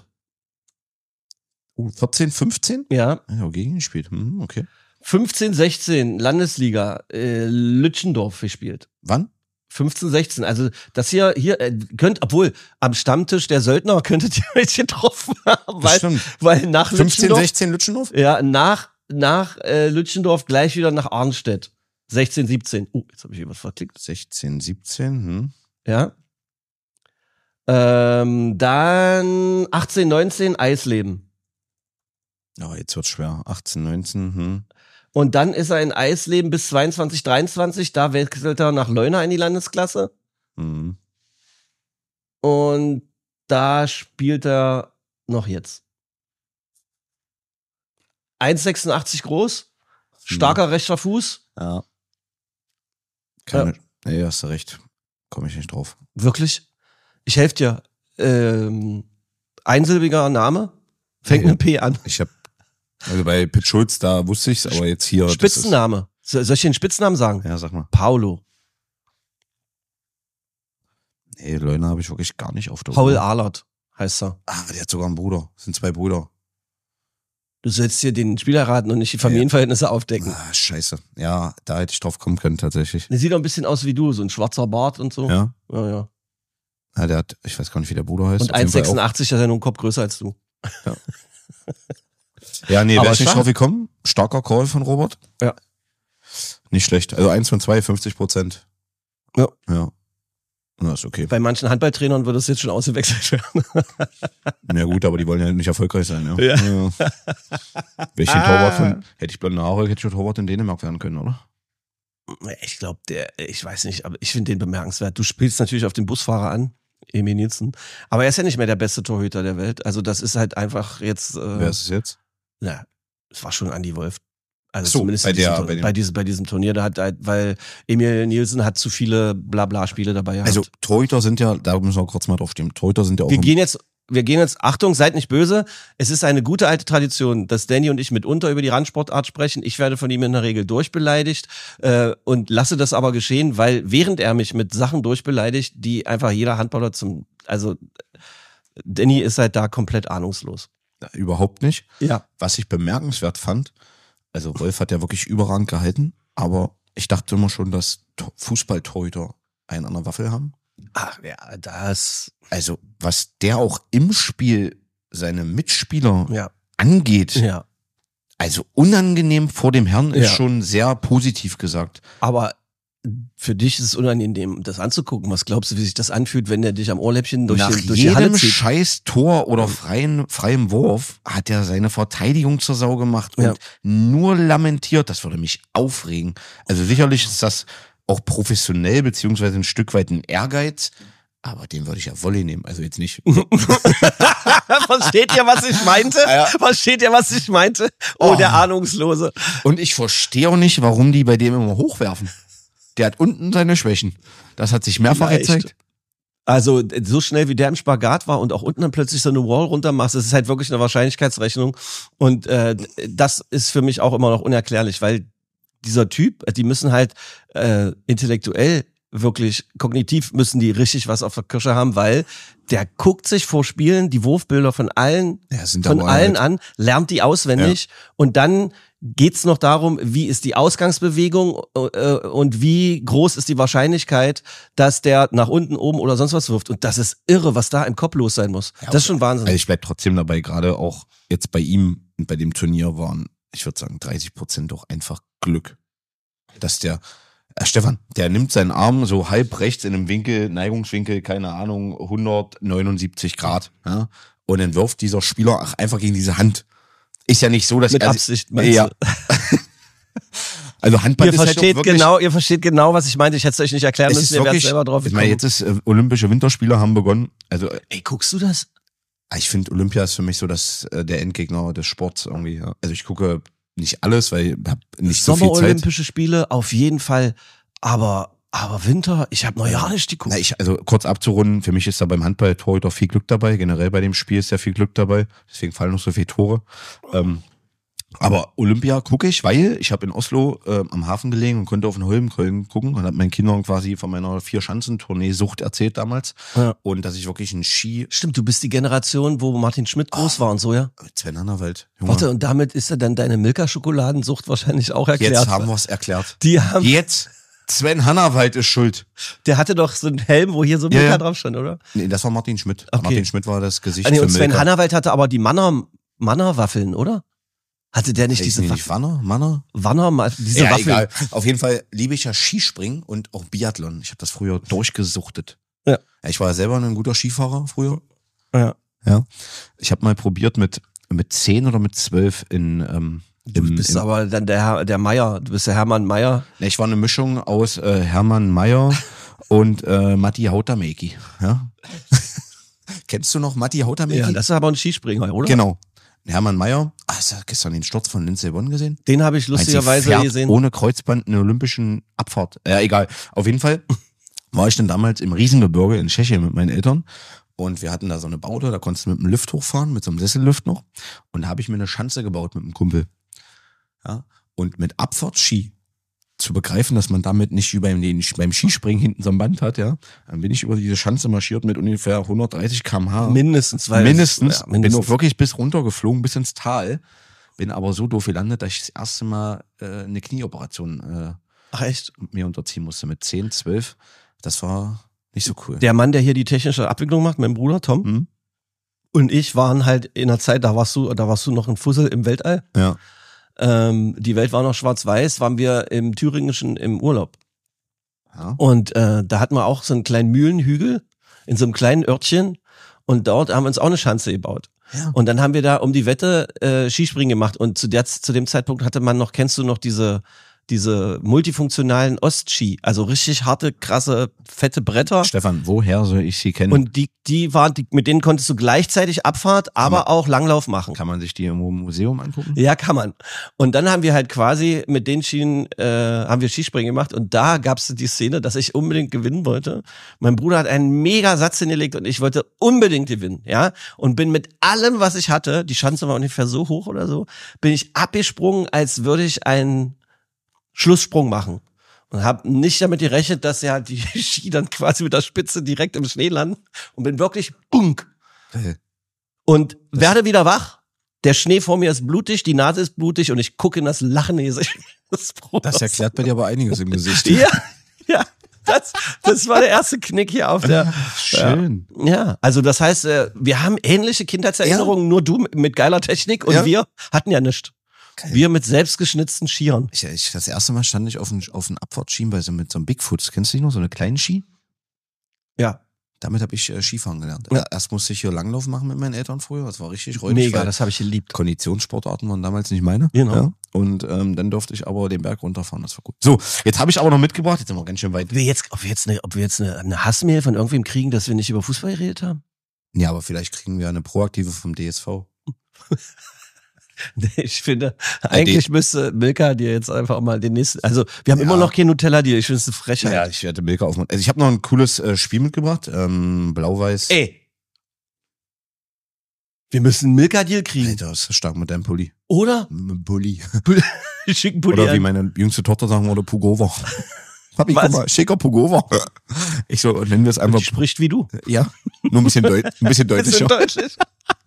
Speaker 5: Uh, vierzehn, fünfzehn?
Speaker 1: Ja,
Speaker 5: Ja, gegen gespielt. Hm, okay.
Speaker 1: fünfzehn, sechzehn Landesliga, äh, Lütschendorf gespielt.
Speaker 5: Wann?
Speaker 1: fünfzehn, sechzehn. Also das hier, hier äh, könnt, obwohl am Stammtisch der Söldner könntet ihr euch getroffen haben,
Speaker 5: Das
Speaker 1: weil,
Speaker 5: stimmt.
Speaker 1: weil nach
Speaker 5: fünfzehn,
Speaker 1: Lütschendorf,
Speaker 5: sechzehn Lütschendorf?
Speaker 1: ja, nach, nach äh, Lütschendorf gleich wieder nach Arnstedt. sechzehn, siebzehn. Oh, jetzt habe ich hier was verklickt.
Speaker 5: sechzehn, siebzehn, hm.
Speaker 1: Ja. Ähm, dann achtzehn, neunzehn Eisleben.
Speaker 5: Oh, jetzt wird's schwer. achtzehn, neunzehn, hm.
Speaker 1: Und dann ist er in Eisleben bis zweiundzwanzig, dreiundzwanzig. Da wechselt er nach Leuna in die Landesklasse.
Speaker 5: Hm.
Speaker 1: Und da spielt er noch jetzt. eins Komma sechsundachtzig groß, starker rechter Fuß,
Speaker 5: Ja. Keine,
Speaker 1: Ja.
Speaker 5: Nee, hast du recht. Komme ich nicht drauf.
Speaker 1: Wirklich? Ich helfe dir. Ähm, einsilbiger Name? Fängt
Speaker 5: Nee.
Speaker 1: mit P an.
Speaker 5: Ich habe also bei Pitt Schulz, da wusste ich's, aber jetzt hier. das
Speaker 1: Spitzname. So- Soll ich dir einen Spitznamen sagen?
Speaker 5: Ist, ja, sag mal.
Speaker 1: Paulo.
Speaker 5: Nee, Leuna habe ich wirklich gar nicht auf der
Speaker 1: Paul
Speaker 5: Uhr.
Speaker 1: Ahlert heißt er.
Speaker 5: Ah, der hat sogar einen Bruder. Das sind zwei Brüder.
Speaker 1: Du sollst hier den Spieler raten und nicht die Familienverhältnisse aufdecken.
Speaker 5: Ah, scheiße. Ja, da hätte ich drauf kommen können, tatsächlich.
Speaker 1: Der sieht doch ein bisschen aus wie du, so ein schwarzer Bart und so.
Speaker 5: Ja.
Speaker 1: Ja, ja.
Speaker 5: Ja, der hat, ich weiß gar nicht, wie der Bruder heißt.
Speaker 1: Und
Speaker 5: Auf jeden Fall auch-
Speaker 1: eins Komma sechsundachtzig, der ist ja nur einen Kopf größer als du.
Speaker 5: Ja, nee,
Speaker 1: Aber
Speaker 5: wäre ich nicht
Speaker 1: stark.
Speaker 5: drauf gekommen. Starker Call von Robert.
Speaker 1: Ja.
Speaker 5: Nicht schlecht. Also eins von zwei, fünfzig Prozent.
Speaker 1: Ja.
Speaker 5: Ja. Na, ist okay.
Speaker 1: Bei manchen Handballtrainern würde es jetzt schon ausgewechselt werden.
Speaker 5: Ja gut, aber die wollen ja nicht erfolgreich sein, ja.
Speaker 1: Ja.
Speaker 5: ja. Welchen Torwart von, hätte ich blonde Haare, hätte ich Torwart in Dänemark werden können, oder?
Speaker 1: Ich glaube, der, ich weiß nicht, aber ich finde den bemerkenswert. Du spielst natürlich auf den Busfahrer an, Emil Nielsen. Aber er ist ja nicht mehr der beste Torhüter der Welt. Also das ist halt einfach jetzt, äh,
Speaker 5: Wer ist es jetzt?
Speaker 1: na, es war schon Andi Wolf. Also
Speaker 5: So,
Speaker 1: zumindest
Speaker 5: bei
Speaker 1: in diesem,
Speaker 5: der-
Speaker 1: Tur-
Speaker 5: bei dem-
Speaker 1: bei, diesem, bei diesem Turnier, da hat halt, weil Emil Nielsen hat zu viele Blabla-Spiele dabei gehabt.
Speaker 5: Also Torhüter sind ja, da müssen wir kurz mal drauf stehen. Torhüter sind ja auch
Speaker 1: wir
Speaker 5: im-
Speaker 1: gehen jetzt, wir gehen jetzt, Achtung, seid nicht böse. Es ist eine gute alte Tradition, dass Danny und ich mitunter über die Randsportart sprechen. Ich werde von ihm in der Regel durchbeleidigt äh, und lasse das aber geschehen, weil während er mich mit Sachen durchbeleidigt, die einfach jeder Handballer zum, also Danny ist halt da komplett ahnungslos.
Speaker 5: überhaupt nicht.
Speaker 1: Ja.
Speaker 5: Was ich bemerkenswert fand, also Wolf hat ja wirklich überragend gehalten, aber ich dachte immer schon, dass To- Fußballtorhüter einen an der Waffel haben.
Speaker 1: Ach ja, das,
Speaker 5: Also was der auch im Spiel seine Mitspieler
Speaker 1: ja,
Speaker 5: angeht,
Speaker 1: ja.
Speaker 5: also unangenehm vor dem Herrn ist
Speaker 1: Ja.
Speaker 5: schon sehr positiv gesagt.
Speaker 1: Aber für dich ist es unangenehm, das anzugucken. Was glaubst du, wie sich das anfühlt, wenn der dich am Ohrläppchen durch,
Speaker 5: Nach
Speaker 1: die, durch die Halle
Speaker 5: jedem
Speaker 1: zieht?
Speaker 5: scheiß Tor oder freien, freiem Wurf hat er seine Verteidigung zur Sau gemacht und
Speaker 1: Ja.
Speaker 5: nur lamentiert. Das würde mich aufregen. Also sicherlich ist das auch professionell beziehungsweise ein Stück weit ein Ehrgeiz, aber den würde ich ja Volley nehmen. Also jetzt nicht.
Speaker 1: Versteht ihr, was ich meinte?
Speaker 5: Ja.
Speaker 1: Versteht ihr, was ich meinte? Oh,
Speaker 5: Oh.
Speaker 1: der Ahnungslose.
Speaker 5: Und ich verstehe auch nicht, warum die bei dem immer hochwerfen. Der hat unten seine Schwächen. Das hat sich mehrfach
Speaker 1: Vielleicht.
Speaker 5: gezeigt.
Speaker 1: Also so schnell wie der im Spagat war und auch unten dann plötzlich so eine Wall runter machst, das ist halt wirklich eine Wahrscheinlichkeitsrechnung. Und äh, das ist für mich auch immer noch unerklärlich, weil dieser Typ, die müssen halt äh, intellektuell wirklich, kognitiv müssen die richtig was auf der Kirsche haben, weil der guckt sich vor Spielen die Wurfbilder von allen,
Speaker 5: Ja, sind
Speaker 1: von
Speaker 5: aber
Speaker 1: allen
Speaker 5: halt-
Speaker 1: an, lernt die auswendig und dann geht's noch darum, wie ist die Ausgangsbewegung äh, und wie groß ist die Wahrscheinlichkeit, dass der nach unten, oben oder sonst was wirft. Und das ist irre, was da im Kopf los sein muss. Das ist schon Wahnsinn.
Speaker 5: Also ich bleib trotzdem dabei, gerade auch jetzt bei ihm und bei dem Turnier waren, ich würde sagen, dreißig Prozent doch einfach Glück. Dass der, äh, Stefan, der nimmt seinen Arm so halb rechts in einem Winkel, Neigungswinkel, keine Ahnung, hundertneunundsiebzig Grad, ja, und dann wirft dieser Spieler ach, einfach gegen diese Hand. Ist ja nicht so, dass
Speaker 1: Mit
Speaker 5: er,
Speaker 1: Absicht, meinst
Speaker 5: ja.
Speaker 1: du?
Speaker 5: Also Handball
Speaker 1: Ihr
Speaker 5: ist halt auch
Speaker 1: versteht
Speaker 5: wirklich,
Speaker 1: genau, ihr versteht genau, was ich meinte. Ich hätte es euch nicht erklären
Speaker 5: es
Speaker 1: müssen,
Speaker 5: ist
Speaker 1: ihr wärt
Speaker 5: wirklich,
Speaker 1: selber drauf
Speaker 5: ich meine,
Speaker 1: gekommen.
Speaker 5: jetzt ist äh, Olympische Winterspiele haben begonnen. Also äh,
Speaker 1: Ey, guckst du das?
Speaker 5: ich finde Olympia ist für mich so das äh, der Endgegner des Sports irgendwie. Ja. Also ich gucke nicht alles, weil ich habe nicht so viel Zeit.
Speaker 1: Sommerolympische Spiele, auf jeden Fall. Aber, aber Winter, ich habe noch ja nicht die
Speaker 5: Na, ich, also kurz abzurunden, für mich ist da beim Handball Torhüter viel Glück dabei. Generell bei dem Spiel ist ja viel Glück dabei. Deswegen fallen noch so viele Tore. Ähm, aber Olympia gucke ich, weil ich habe in Oslo äh, am Hafen gelegen und konnte auf den Holmenkollen gucken und habe meinen Kindern quasi von meiner Vier-Schanzentournee-Sucht erzählt damals.
Speaker 1: Ja.
Speaker 5: Und dass ich wirklich einen Ski
Speaker 1: Stimmt, du bist die Generation, wo Martin Schmidt groß war und so, ja?
Speaker 5: Sven Hannawald. Junge,
Speaker 1: Warte, und damit ist ja dann deine Milka-Schokoladensucht wahrscheinlich auch erklärt.
Speaker 5: jetzt haben wir es erklärt.
Speaker 1: Die haben,
Speaker 5: Jetzt, Sven Hannawald ist schuld.
Speaker 1: der hatte doch so einen Helm, wo hier so
Speaker 5: Ja,
Speaker 1: Milka
Speaker 5: ja.
Speaker 1: drauf stand, oder?
Speaker 5: Nee, das war Martin Schmidt.
Speaker 1: Okay.
Speaker 5: Martin Schmidt war das Gesicht
Speaker 1: Ah, nee,
Speaker 5: für
Speaker 1: und Sven
Speaker 5: Milka.
Speaker 1: Hannawald hatte aber die Manner, Manner-Waffeln, oder? Hatte der nicht
Speaker 5: Hießen
Speaker 1: diese
Speaker 5: die nicht Wanner? Manner?
Speaker 1: Wanner, diese
Speaker 5: Ja,
Speaker 1: Waffeln?
Speaker 5: egal. Auf jeden Fall liebe ich ja Skispringen und auch Biathlon. Ich habe das früher durchgesuchtet.
Speaker 1: Ja.
Speaker 5: Ich war selber ein guter Skifahrer früher.
Speaker 1: Ja.
Speaker 5: Ja. Ich habe mal probiert mit mit zehn oder mit zwölf in ähm,
Speaker 1: Du
Speaker 5: im,
Speaker 1: bist
Speaker 5: im,
Speaker 1: aber dann der Herr, der Meier, du bist der Hermann Meier.
Speaker 5: ne, ich war eine Mischung aus äh, Hermann Mayer und äh, Matti Hautameki. Ja. Kennst du noch Matti Hautameki?
Speaker 1: Ja, das ist aber ein Skispringer, oder?
Speaker 5: Genau. Hermann Mayer, ah, hast du gestern den Sturz von Lindsey Vonn gesehen?
Speaker 1: Den habe ich lustigerweise
Speaker 5: fährt
Speaker 1: gesehen.
Speaker 5: Ohne Kreuzband eine olympischen Abfahrt. Ja, egal. Auf jeden Fall war ich dann damals im Riesengebirge in Tschechien mit meinen Eltern. Und wir hatten da so eine Baute, da konntest du mit einem Lift hochfahren, mit so einem Sessellift noch. Und da habe ich mir eine Schanze gebaut mit einem Kumpel. Ja. Und mit Abfahrtski zu begreifen, dass man damit nicht wie beim, beim Skispringen hinten so ein Band hat, ja. Dann bin ich über diese Schanze marschiert mit ungefähr hundertdreißig Kilometer pro Stunde.
Speaker 1: Mindestens, weil
Speaker 5: Mindestens.
Speaker 1: Ja, mindestens.
Speaker 5: Bin auch wirklich bis runtergeflogen, bis ins Tal. Bin aber so doof gelandet, dass ich das erste Mal äh, eine Knieoperation äh,
Speaker 1: Ach echt?
Speaker 5: mir unterziehen musste. Mit zehn, zwölf. Das war nicht so cool.
Speaker 1: Der Mann, der hier die technische Abwicklung macht, mein Bruder Tom
Speaker 5: Hm?
Speaker 1: und ich waren halt in einer Zeit, da warst du, da warst du noch ein Fussel im Weltall.
Speaker 5: Ja.
Speaker 1: Ähm, die Welt war noch schwarz-weiß, waren wir im Thüringischen im Urlaub.
Speaker 5: Ja.
Speaker 1: Und äh, da hatten wir auch so einen kleinen Mühlenhügel in so einem kleinen Örtchen und dort haben wir uns auch eine Schanze gebaut.
Speaker 5: Ja.
Speaker 1: Und dann haben wir da um die Wette äh, Skispringen gemacht und zu der zu dem Zeitpunkt hatte man noch, kennst du noch diese diese multifunktionalen Ostski, also richtig harte, krasse, fette Bretter.
Speaker 5: Stefan, woher soll ich sie kennen?
Speaker 1: Und die, die waren, die, mit denen konntest du gleichzeitig Abfahrt, aber auch Langlauf machen.
Speaker 5: Kann man sich die im Museum angucken?
Speaker 1: Ja, kann man. Und dann haben wir halt quasi mit den Schienen, äh, haben wir Skispringen gemacht und da gab's die Szene, dass ich unbedingt gewinnen wollte. Mein Bruder hat einen mega Satz hingelegt und ich wollte unbedingt gewinnen, ja. Und bin mit allem, was ich hatte, die Schanze war ungefähr so hoch oder so, bin ich abgesprungen, als würde ich einen Schlusssprung machen. Und habe nicht damit gerechnet, dass ja die Ski dann quasi mit der Spitze direkt im Schnee landen und bin wirklich bunk.
Speaker 5: Geil.
Speaker 1: Und das werde wieder wach. Der Schnee vor mir ist blutig, die Nase ist blutig und ich gucke in das lachende Gesicht. Das,
Speaker 5: Das erklärt bei dir aber einiges im Gesicht.
Speaker 1: Ja, ja. Das, das war der erste Knick hier auf der.
Speaker 5: Schön.
Speaker 1: Ja, ja, also das heißt, wir haben ähnliche Kindheitserinnerungen, ja. Nur du mit geiler Technik und ja. Wir hatten ja nichts. Geil. Wir mit selbstgeschnitzten Skiern.
Speaker 5: Ich, ich, das erste Mal stand ich auf einem auf einem Abfahrtski bei so, mit so einem Bigfoot. Kennst du dich noch? So eine kleinen Ski?
Speaker 1: Ja.
Speaker 5: Damit habe ich äh, Skifahren gelernt.
Speaker 1: Ja.
Speaker 5: Erst musste ich hier Langlauf machen mit meinen Eltern früher. Das war richtig räudig.
Speaker 1: Mega, das habe ich geliebt.
Speaker 5: Konditionssportarten waren damals nicht meine.
Speaker 1: Genau.
Speaker 5: Ja. Und ähm, dann durfte ich aber den Berg runterfahren. Das war gut. So, jetzt habe ich aber noch mitgebracht. Jetzt sind wir ganz schön weit.
Speaker 1: Ob wir jetzt, ob wir jetzt, eine, ob wir jetzt eine, eine Hassmail von irgendwem kriegen, dass wir nicht über Fußball geredet haben?
Speaker 5: Ja, aber vielleicht kriegen wir eine proaktive vom D S V.
Speaker 1: Ich finde, eigentlich müsste Milka dir jetzt einfach mal den nächsten, also wir haben ja. immer noch kein Nutella dir, ich finde es eine Frechheit.
Speaker 5: Ja, ich werde Milka aufmachen. Also ich habe noch ein cooles äh, Spiel mitgebracht, ähm, Blau-Weiß.
Speaker 1: Ey, wir müssen einen Milka-Deal kriegen.
Speaker 5: Alter, das ist stark mit deinem Pulli.
Speaker 1: Oder?
Speaker 5: Mit Pulli.
Speaker 1: Schicken Pulli
Speaker 5: Oder wie
Speaker 1: an.
Speaker 5: meine jüngste Tochter sagen würde, Pugova. Papi,
Speaker 1: Was?
Speaker 5: guck mal, schicker Pugova. Ich so, nennen wir es einfach.
Speaker 1: Die spricht wie du.
Speaker 5: Ja, nur ein bisschen, deut ein bisschen deutlicher.
Speaker 1: deutlich.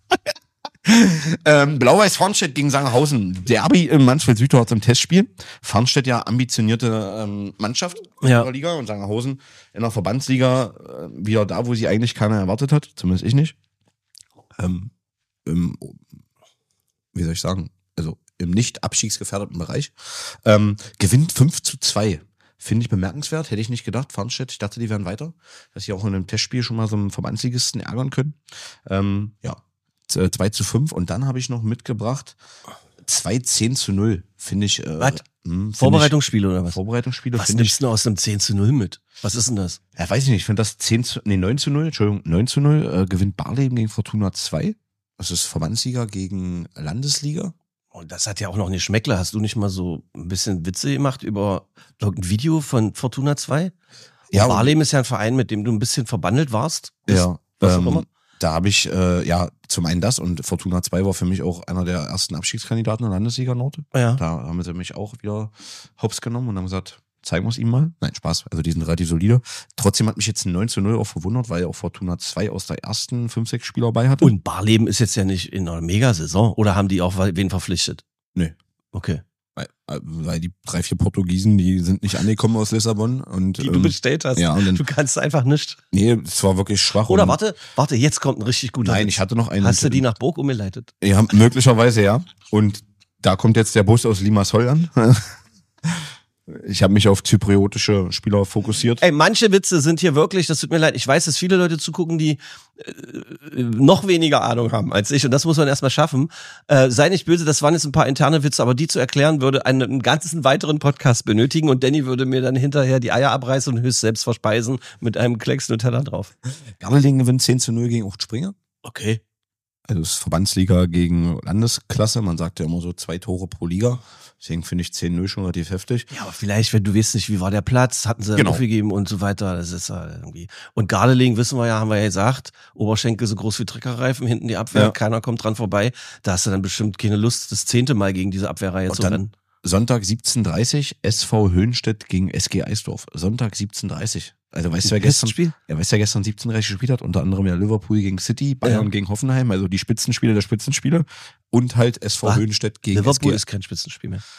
Speaker 5: ähm, Blau-Weiß Farnstedt gegen Sangerhausen. Derby im Mansfeld-Südharz im Testspiel. Farnstedt ja ambitionierte ähm, Mannschaft in
Speaker 1: Ja.
Speaker 5: der Liga und Sangerhausen in der Verbandsliga äh, wieder da, wo sie eigentlich keiner erwartet hat. Zumindest ich nicht. Ähm, im, wie soll ich sagen? Also im nicht abstiegsgefährdeten Bereich. Ähm, gewinnt fünf zu zwei. Finde ich bemerkenswert. Hätte ich nicht gedacht. Farnstedt, ich dachte, die wären weiter. Dass sie auch in einem Testspiel schon mal so einen Verbandsligisten ärgern können. Ähm, ja. zwei zu fünf und dann habe ich noch mitgebracht zwei zehn zu null, finde ich. Äh,
Speaker 1: Was?
Speaker 5: Mh, find
Speaker 1: Vorbereitungsspiele oder
Speaker 5: ich,
Speaker 1: was?
Speaker 5: Vorbereitungsspiele
Speaker 1: Was
Speaker 5: finde ich.
Speaker 1: nimmst du denn aus dem zehn zu null mit? Was ist denn das?
Speaker 5: Ja, weiß ich nicht, ich finde das zehn zu, nee, neun zu null, Entschuldigung, neun zu null, äh, gewinnt Barleben gegen Fortuna zwei. Das ist Verbandsliga gegen Landesliga.
Speaker 1: Und das hat ja auch noch eine Schmeckle. Hast du nicht mal so ein bisschen Witze gemacht über irgendein Video von Fortuna zwei?
Speaker 5: Ja,
Speaker 1: Und Barleben ist ja ein Verein, mit dem du ein bisschen verbandelt warst.
Speaker 5: Ja,
Speaker 1: was auch
Speaker 5: ähm,
Speaker 1: immer.
Speaker 5: da habe ich, äh, ja, zum einen das und Fortuna zwei war für mich auch einer der ersten Abstiegskandidaten in der Landesliga Nord.
Speaker 1: Ja.
Speaker 5: Da haben sie mich auch wieder hops genommen und haben gesagt, zeigen wir es ihm mal. Nein, Spaß, also die sind relativ solide. Trotzdem hat mich jetzt ein neun zu null auch verwundert, weil auch Fortuna zwei aus der ersten fünf, sechs Spieler bei hatte.
Speaker 1: Und Barleben ist jetzt ja nicht in einer Megasaison. Oder haben die auch wen verpflichtet?
Speaker 5: Nee.
Speaker 1: Okay.
Speaker 5: Weil, weil die drei, vier Portugiesen, die sind nicht angekommen aus Lissabon. Und,
Speaker 1: Die du
Speaker 5: ähm,
Speaker 1: bestellt hast.
Speaker 5: ja, und dann,
Speaker 1: Du kannst einfach nicht.
Speaker 5: nee, es war wirklich schwach.
Speaker 1: Oder
Speaker 5: und,
Speaker 1: warte, warte, jetzt kommt ein richtig guter
Speaker 5: Nein,
Speaker 1: Witz.
Speaker 5: ich hatte noch einen.
Speaker 1: Hast du die nach Burg umgeleitet?
Speaker 5: Ja, möglicherweise ja. Und da kommt jetzt der Bus aus Limassol an. Ich habe mich auf zypriotische Spieler fokussiert.
Speaker 1: Ey, manche Witze sind hier wirklich, das tut mir leid, ich weiß, dass viele Leute zugucken, die äh, noch weniger Ahnung haben als ich und das muss man erstmal schaffen. Äh, sei nicht böse, das waren jetzt ein paar interne Witze, aber die zu erklären würde einen, einen ganzen weiteren Podcast benötigen und Danny würde mir dann hinterher die Eier abreißen und höchst selbst verspeisen mit einem Klecks Nutella drauf.
Speaker 5: Gardeling gewinnt zehn zu null gegen Ucht Springer.
Speaker 1: Okay.
Speaker 5: Also es ist Verbandsliga gegen Landesklasse. Man sagt ja immer so zwei Tore pro Liga. Deswegen finde ich zehn null schon relativ heftig.
Speaker 1: Ja, aber vielleicht, wenn du weißt nicht, wie war der Platz, hatten sie
Speaker 5: Genau.
Speaker 1: aufgegeben und so weiter. Das ist ja irgendwie. Und Gardeling, wissen wir ja, haben wir ja gesagt, Oberschenkel so groß wie Treckerreifen, hinten die Abwehr,
Speaker 5: Ja.
Speaker 1: keiner kommt dran vorbei. Da hast du dann bestimmt keine Lust, das zehnte Mal gegen diese Abwehrreihe
Speaker 5: Und
Speaker 1: zu
Speaker 5: dann
Speaker 1: rennen.
Speaker 5: Sonntag siebzehn Uhr dreißig, S V Höhenstedt gegen S G Eisdorf. Sonntag siebzehn Uhr dreißig. Also weißt du, wer gestern,
Speaker 1: Spiel?
Speaker 5: ja, weißt du, wer gestern siebzehn Uhr dreißig gespielt hat? Unter anderem ja Liverpool gegen City, Bayern
Speaker 1: Ja.
Speaker 5: gegen Hoffenheim, also die Spitzenspiele der Spitzenspiele. Und halt S V
Speaker 1: Was?
Speaker 5: Höhenstedt gegen
Speaker 1: Liverpool
Speaker 5: S G,
Speaker 1: ist kein Spitzenspiel mehr.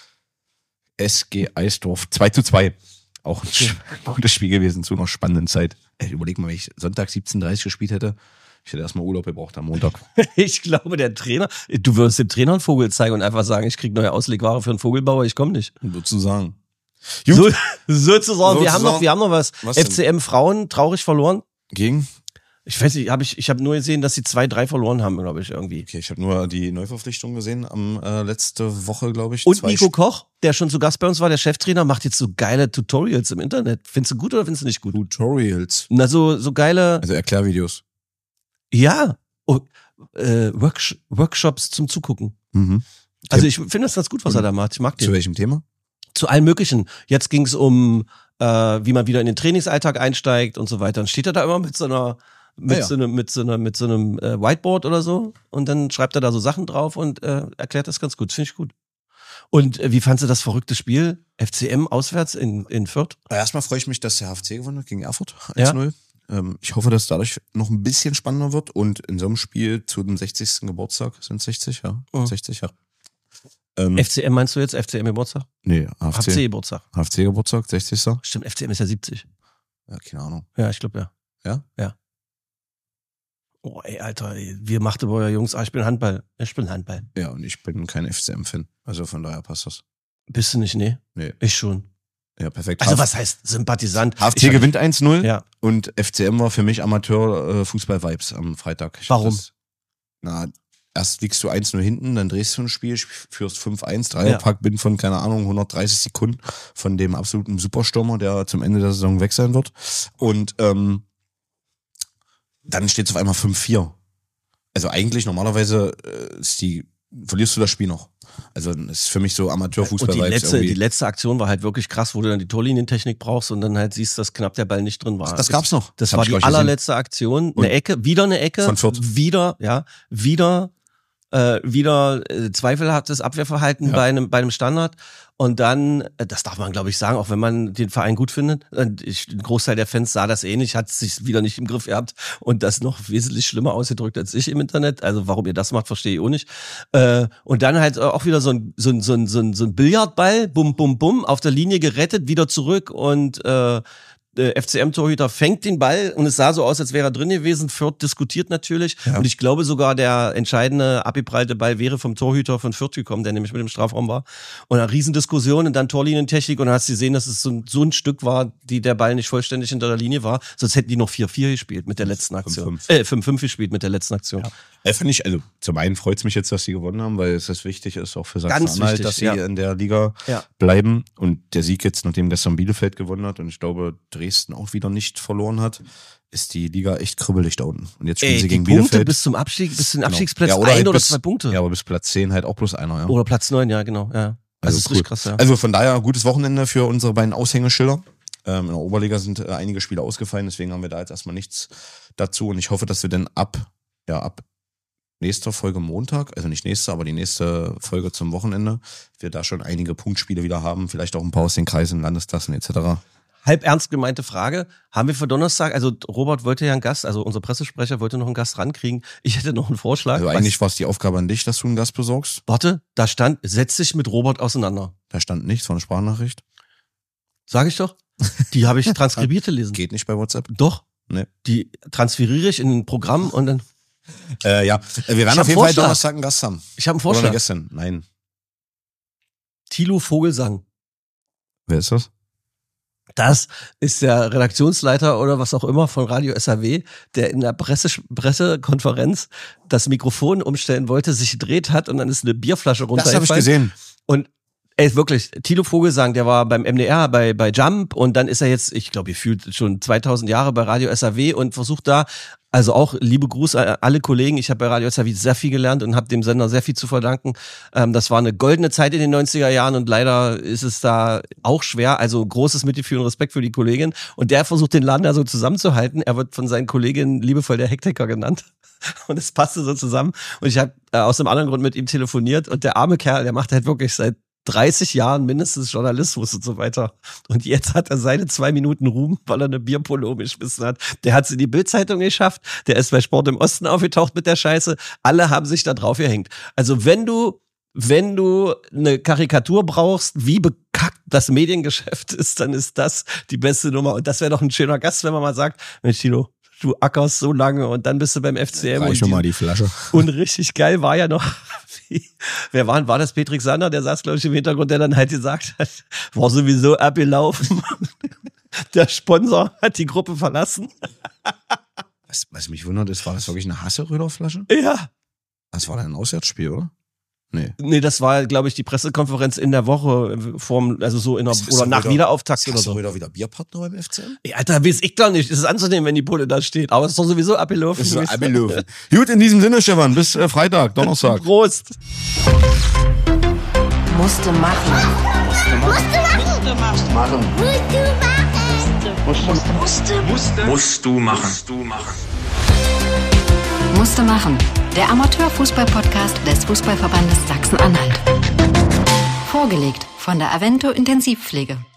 Speaker 5: S G Eisdorf. zwei zu zwei. Auch ein sch- gutes Spiel gewesen zu einer spannenden Zeit. Ey, überleg mal, wenn ich Sonntag siebzehn Uhr dreißig gespielt hätte, ich hätte erstmal Urlaub gebraucht am Montag.
Speaker 1: Ich glaube, der Trainer, du würdest dem Trainer einen Vogel zeigen und einfach sagen, ich krieg neue Auslegware für einen Vogelbauer, ich komme nicht.
Speaker 5: Sozusagen.
Speaker 1: So, sozusagen, wir haben
Speaker 5: Sozusagen.
Speaker 1: noch, wir haben noch was.
Speaker 5: Was denn?
Speaker 1: F C M Frauen, traurig verloren.
Speaker 5: Gegen?
Speaker 1: Ich weiß nicht, hab ich, ich habe nur gesehen, dass sie zwei, drei verloren haben, glaube ich, irgendwie.
Speaker 5: Okay, ich habe nur die Neuverpflichtung gesehen am äh, letzte Woche, glaube ich.
Speaker 1: Und
Speaker 5: Zwei
Speaker 1: Nico
Speaker 5: Sp-
Speaker 1: Koch, der schon zu Gast bei uns war, der Cheftrainer, macht jetzt so geile Tutorials im Internet. Findest du gut oder findest du nicht gut?
Speaker 5: Tutorials.
Speaker 1: Na, so, so geile,
Speaker 5: Also Erklärvideos.
Speaker 1: ja, oh, äh, Worksh- Workshops zum Zugucken.
Speaker 5: Mhm.
Speaker 1: Also ich finde das ganz gut, was er da macht. Ich mag den.
Speaker 5: Zu welchem Thema?
Speaker 1: Zu allen möglichen. Jetzt ging es um, äh, wie man wieder in den Trainingsalltag einsteigt und so weiter. Dann steht er da immer mit so einer, mit
Speaker 5: Ah ja.
Speaker 1: so einem, mit so einer, mit so einem äh, Whiteboard oder so und dann schreibt er da so Sachen drauf und äh, erklärt das ganz gut. Finde ich gut. Und äh, wie fandst du das verrückte Spiel? F C M auswärts in, in Fürth?
Speaker 5: Erstmal freue ich mich, dass der H F C gewonnen hat gegen Erfurt.
Speaker 1: Ja.
Speaker 5: eins null. Ähm, ich hoffe, dass dadurch noch ein bisschen spannender wird und in so einem Spiel zu dem sechzigsten Geburtstag, sind sechzig, ja?
Speaker 1: Mhm.
Speaker 5: sechzig, ja. Ähm,
Speaker 1: F C M meinst du jetzt? F C M Geburtstag?
Speaker 5: nee, H F
Speaker 1: H
Speaker 5: C.
Speaker 1: C Geburtstag.
Speaker 5: H F C Geburtstag, sechzigsten
Speaker 1: Stimmt, F C M ist ja siebzig.
Speaker 5: Ja, keine Ahnung.
Speaker 1: Ja, ich glaube ja.
Speaker 5: Ja?
Speaker 1: Ja. Oh, ey, Alter, ey, wir Magdeburger Jungs, ah, ich bin Handball. Ich spiele Handball.
Speaker 5: Ja, und ich bin kein F C M-Fan. Also von daher passt das.
Speaker 1: Bist du nicht? Nee.
Speaker 5: Nee.
Speaker 1: Ich schon.
Speaker 5: Ja, perfekt.
Speaker 1: Also
Speaker 5: H F-
Speaker 1: was heißt Sympathisant?
Speaker 5: H F
Speaker 1: Ich
Speaker 5: C
Speaker 1: hab-
Speaker 5: gewinnt eins null
Speaker 1: Ja.
Speaker 5: und F C M war für mich Amateur-Fußball-Vibes am Freitag. Ich
Speaker 1: Warum?
Speaker 5: hab Das, na, erst liegst du eins null hinten, dann drehst du ein Spiel, führst fünf eins, Dreierpack, bin von, keine Ahnung, hundertdreißig Sekunden von dem absoluten Superstürmer, der zum Ende der Saison weg sein wird. Und ähm, dann steht es auf einmal fünf vier. Also eigentlich normalerweise äh, ist die, verlierst du das Spiel noch. Also das ist für mich so Amateur-Fußball.
Speaker 1: Und die letzte,
Speaker 5: irgendwie.
Speaker 1: die letzte Aktion war halt wirklich krass, wo du dann die Torlinientechnik brauchst und dann halt siehst, dass knapp der Ball nicht drin war.
Speaker 5: Das gab's noch.
Speaker 1: Das
Speaker 5: Hab
Speaker 1: war
Speaker 5: ich
Speaker 1: die
Speaker 5: gleich gesehen.
Speaker 1: allerletzte Aktion.
Speaker 5: Und
Speaker 1: Eine Ecke, wieder eine Ecke.
Speaker 5: von Fürth.
Speaker 1: Wieder, ja, wieder, äh, wieder äh, zweifelhaftes Abwehrverhalten
Speaker 5: Ja.
Speaker 1: bei einem, bei einem Standard. Und dann, äh, das darf man glaube ich sagen, auch wenn man den Verein gut findet. Und ich, ein Großteil der Fans sah das ähnlich, hat sich wieder nicht im Griff gehabt und das noch wesentlich schlimmer ausgedrückt als ich im Internet. Also warum ihr das macht, verstehe ich auch nicht. Äh, und dann halt auch wieder so ein, so ein, so ein, so ein, so ein Billardball, bum, bum, bum, auf der Linie gerettet, wieder zurück und äh, der F C M-Torhüter fängt den Ball und es sah so aus, als wäre er drin gewesen. Fürth diskutiert natürlich.
Speaker 5: Ja.
Speaker 1: Und ich glaube sogar, der entscheidende, abgeprallte Ball wäre vom Torhüter von Fürth gekommen, der nämlich mit dem Strafraum war. Und eine Riesendiskussion und dann Torlinientechnik und dann hast du gesehen, dass es so ein, so ein Stück war, die der Ball nicht vollständig hinter der Linie war. Sonst hätten die noch vier vier gespielt mit der letzten Aktion.
Speaker 5: fünf fünf.
Speaker 1: Äh, fünf fünf gespielt mit der letzten Aktion.
Speaker 5: Ja. Äh, fand ich, also zum einen freut es mich jetzt, dass sie gewonnen haben, weil es das wichtig ist, auch für
Speaker 1: Ganz
Speaker 5: Sachsen-Anhalt,
Speaker 1: wichtig,
Speaker 5: dass sie
Speaker 1: ja.
Speaker 5: in der Liga
Speaker 1: Ja.
Speaker 5: bleiben. Und der Sieg jetzt, nachdem gestern Bielefeld gewonnen hat und ich glaube Dresden auch wieder nicht verloren hat, ist die Liga echt kribbelig da unten. Und jetzt spielen
Speaker 1: Ey,
Speaker 5: sie
Speaker 1: die
Speaker 5: gegen
Speaker 1: Punkte
Speaker 5: Bielefeld.
Speaker 1: bis zum Abstieg, bis zu den
Speaker 5: Genau.
Speaker 1: Abstiegsplätzen
Speaker 5: Ja, oder
Speaker 1: ein
Speaker 5: halt
Speaker 1: oder
Speaker 5: bis-
Speaker 1: zwei Punkte.
Speaker 5: Ja, aber bis Platz zehn halt auch bloß einer, ja.
Speaker 1: Oder Platz neun, ja, genau. Ja. Also, das ist
Speaker 5: cool.
Speaker 1: richtig krass, ja.
Speaker 5: Also von daher gutes Wochenende für unsere beiden Aushängeschilder. Ähm, in der Oberliga sind äh, einige Spiele ausgefallen, deswegen haben wir da jetzt erstmal nichts dazu. Und ich hoffe, dass wir dann ab, ja, ab nächster Folge Montag, also nicht nächste, aber die nächste Folge zum Wochenende, wir da schon einige Punktspiele wieder haben, vielleicht auch ein paar aus den Kreisen, Landesklassen et cetera.
Speaker 1: Halb ernst gemeinte Frage. Haben wir für Donnerstag, also Robert wollte ja einen Gast, also unser Pressesprecher wollte noch einen Gast rankriegen. Ich hätte noch einen Vorschlag.
Speaker 5: Also
Speaker 1: Was-
Speaker 5: eigentlich war es die Aufgabe an dich, dass du einen Gast besorgst.
Speaker 1: Warte, da stand, setz dich mit Robert auseinander.
Speaker 5: Da stand nichts von Sprachnachricht.
Speaker 1: Sag ich doch. Die habe ich transkribiert gelesen.
Speaker 5: Geht nicht bei WhatsApp.
Speaker 1: Doch.
Speaker 5: Nee.
Speaker 1: Die transferiere ich in ein Programm und dann.
Speaker 5: Äh, ja, wir werden
Speaker 1: hab
Speaker 5: auf jeden
Speaker 1: einen
Speaker 5: Fall
Speaker 1: Vorschlag.
Speaker 5: Donnerstag einen Gast haben.
Speaker 1: Ich habe einen
Speaker 5: Oder
Speaker 1: Vorschlag.
Speaker 5: gestern. Nein.
Speaker 1: Thilo Vogelsang.
Speaker 5: Wer ist das?
Speaker 1: Das ist der Redaktionsleiter oder was auch immer von Radio S R W, der in der Presse, Pressekonferenz das Mikrofon umstellen wollte, sich gedreht hat und dann ist eine Bierflasche
Speaker 5: Das habe ich
Speaker 1: runtergefallen.
Speaker 5: gesehen.
Speaker 1: Und ey, wirklich, Thilo Vogelsang, der war beim M D R, bei, bei Jump und dann ist er jetzt, ich glaube, gefühlt schon zweitausend Jahre bei Radio S R W und versucht da, also auch liebe Grüße an alle Kollegen, ich habe bei Radio S R W sehr viel gelernt und habe dem Sender sehr viel zu verdanken. Ähm, das war eine goldene Zeit in den neunziger Jahren und leider ist es da auch schwer, also großes Mitgefühl und Respekt für die Kollegin und der versucht den Laden da so zusammenzuhalten. Er wird von seinen Kolleginnen liebevoll der Hektiker genannt. Und es passte so zusammen. Und ich habe äh, aus einem anderen Grund mit ihm telefoniert. Und der arme Kerl, der macht halt wirklich seit dreißig Jahren mindestens Journalismus und so weiter. Und jetzt hat er seine zwei Minuten Ruhm, weil er eine Bierpulle umgeschmissen hat. Der hat es in die Bild-Zeitung geschafft. Der ist bei Sport im Osten aufgetaucht mit der Scheiße. Alle haben sich da drauf gehängt. Also wenn du Wenn du eine Karikatur brauchst, wie bekackt das Mediengeschäft ist, dann ist das die beste Nummer. Und das wäre doch ein schöner Gast, wenn man mal sagt, Mensch, Tilo, du ackerst so lange und dann bist du beim F C M.
Speaker 5: Reich schon mal die Flasche.
Speaker 1: Und richtig geil war ja noch, wie, wer war, war das Patrick Sander, der saß, glaube ich, im Hintergrund, der dann halt gesagt hat, war sowieso abgelaufen. Der Sponsor hat die Gruppe verlassen.
Speaker 5: Was, was mich wundert ist, war das wirklich eine Hasseröder-Flasche?
Speaker 1: Ja.
Speaker 5: Das war dann ein Auswärtsspiel, oder? Nee.
Speaker 1: Nee, das war, glaube ich, die Pressekonferenz in der Woche, vorm, also so in der, oder nach
Speaker 5: wieder,
Speaker 1: Wiederauftakt oder so.
Speaker 5: Hast du wieder, wieder Bierpartner beim F C M?
Speaker 1: Ja, da weiß ich doch nicht. Ist es anzunehmen, wenn die Pulle da steht. Aber es ist doch sowieso abgelaufen.
Speaker 5: Ist so abgelaufen. Gut, in diesem Sinne, Stefan, bis äh, Freitag, Donnerstag.
Speaker 1: Prost.
Speaker 2: Musste machen.
Speaker 3: Musste machen.
Speaker 4: Machen.
Speaker 3: Musste. Musste.
Speaker 4: Musste. Musst du machen. Musst du machen.
Speaker 2: Musste machen. Der Amateurfußball-Podcast des Fußballverbandes Sachsen-Anhalt. Vorgelegt von der Avento Intensivpflege.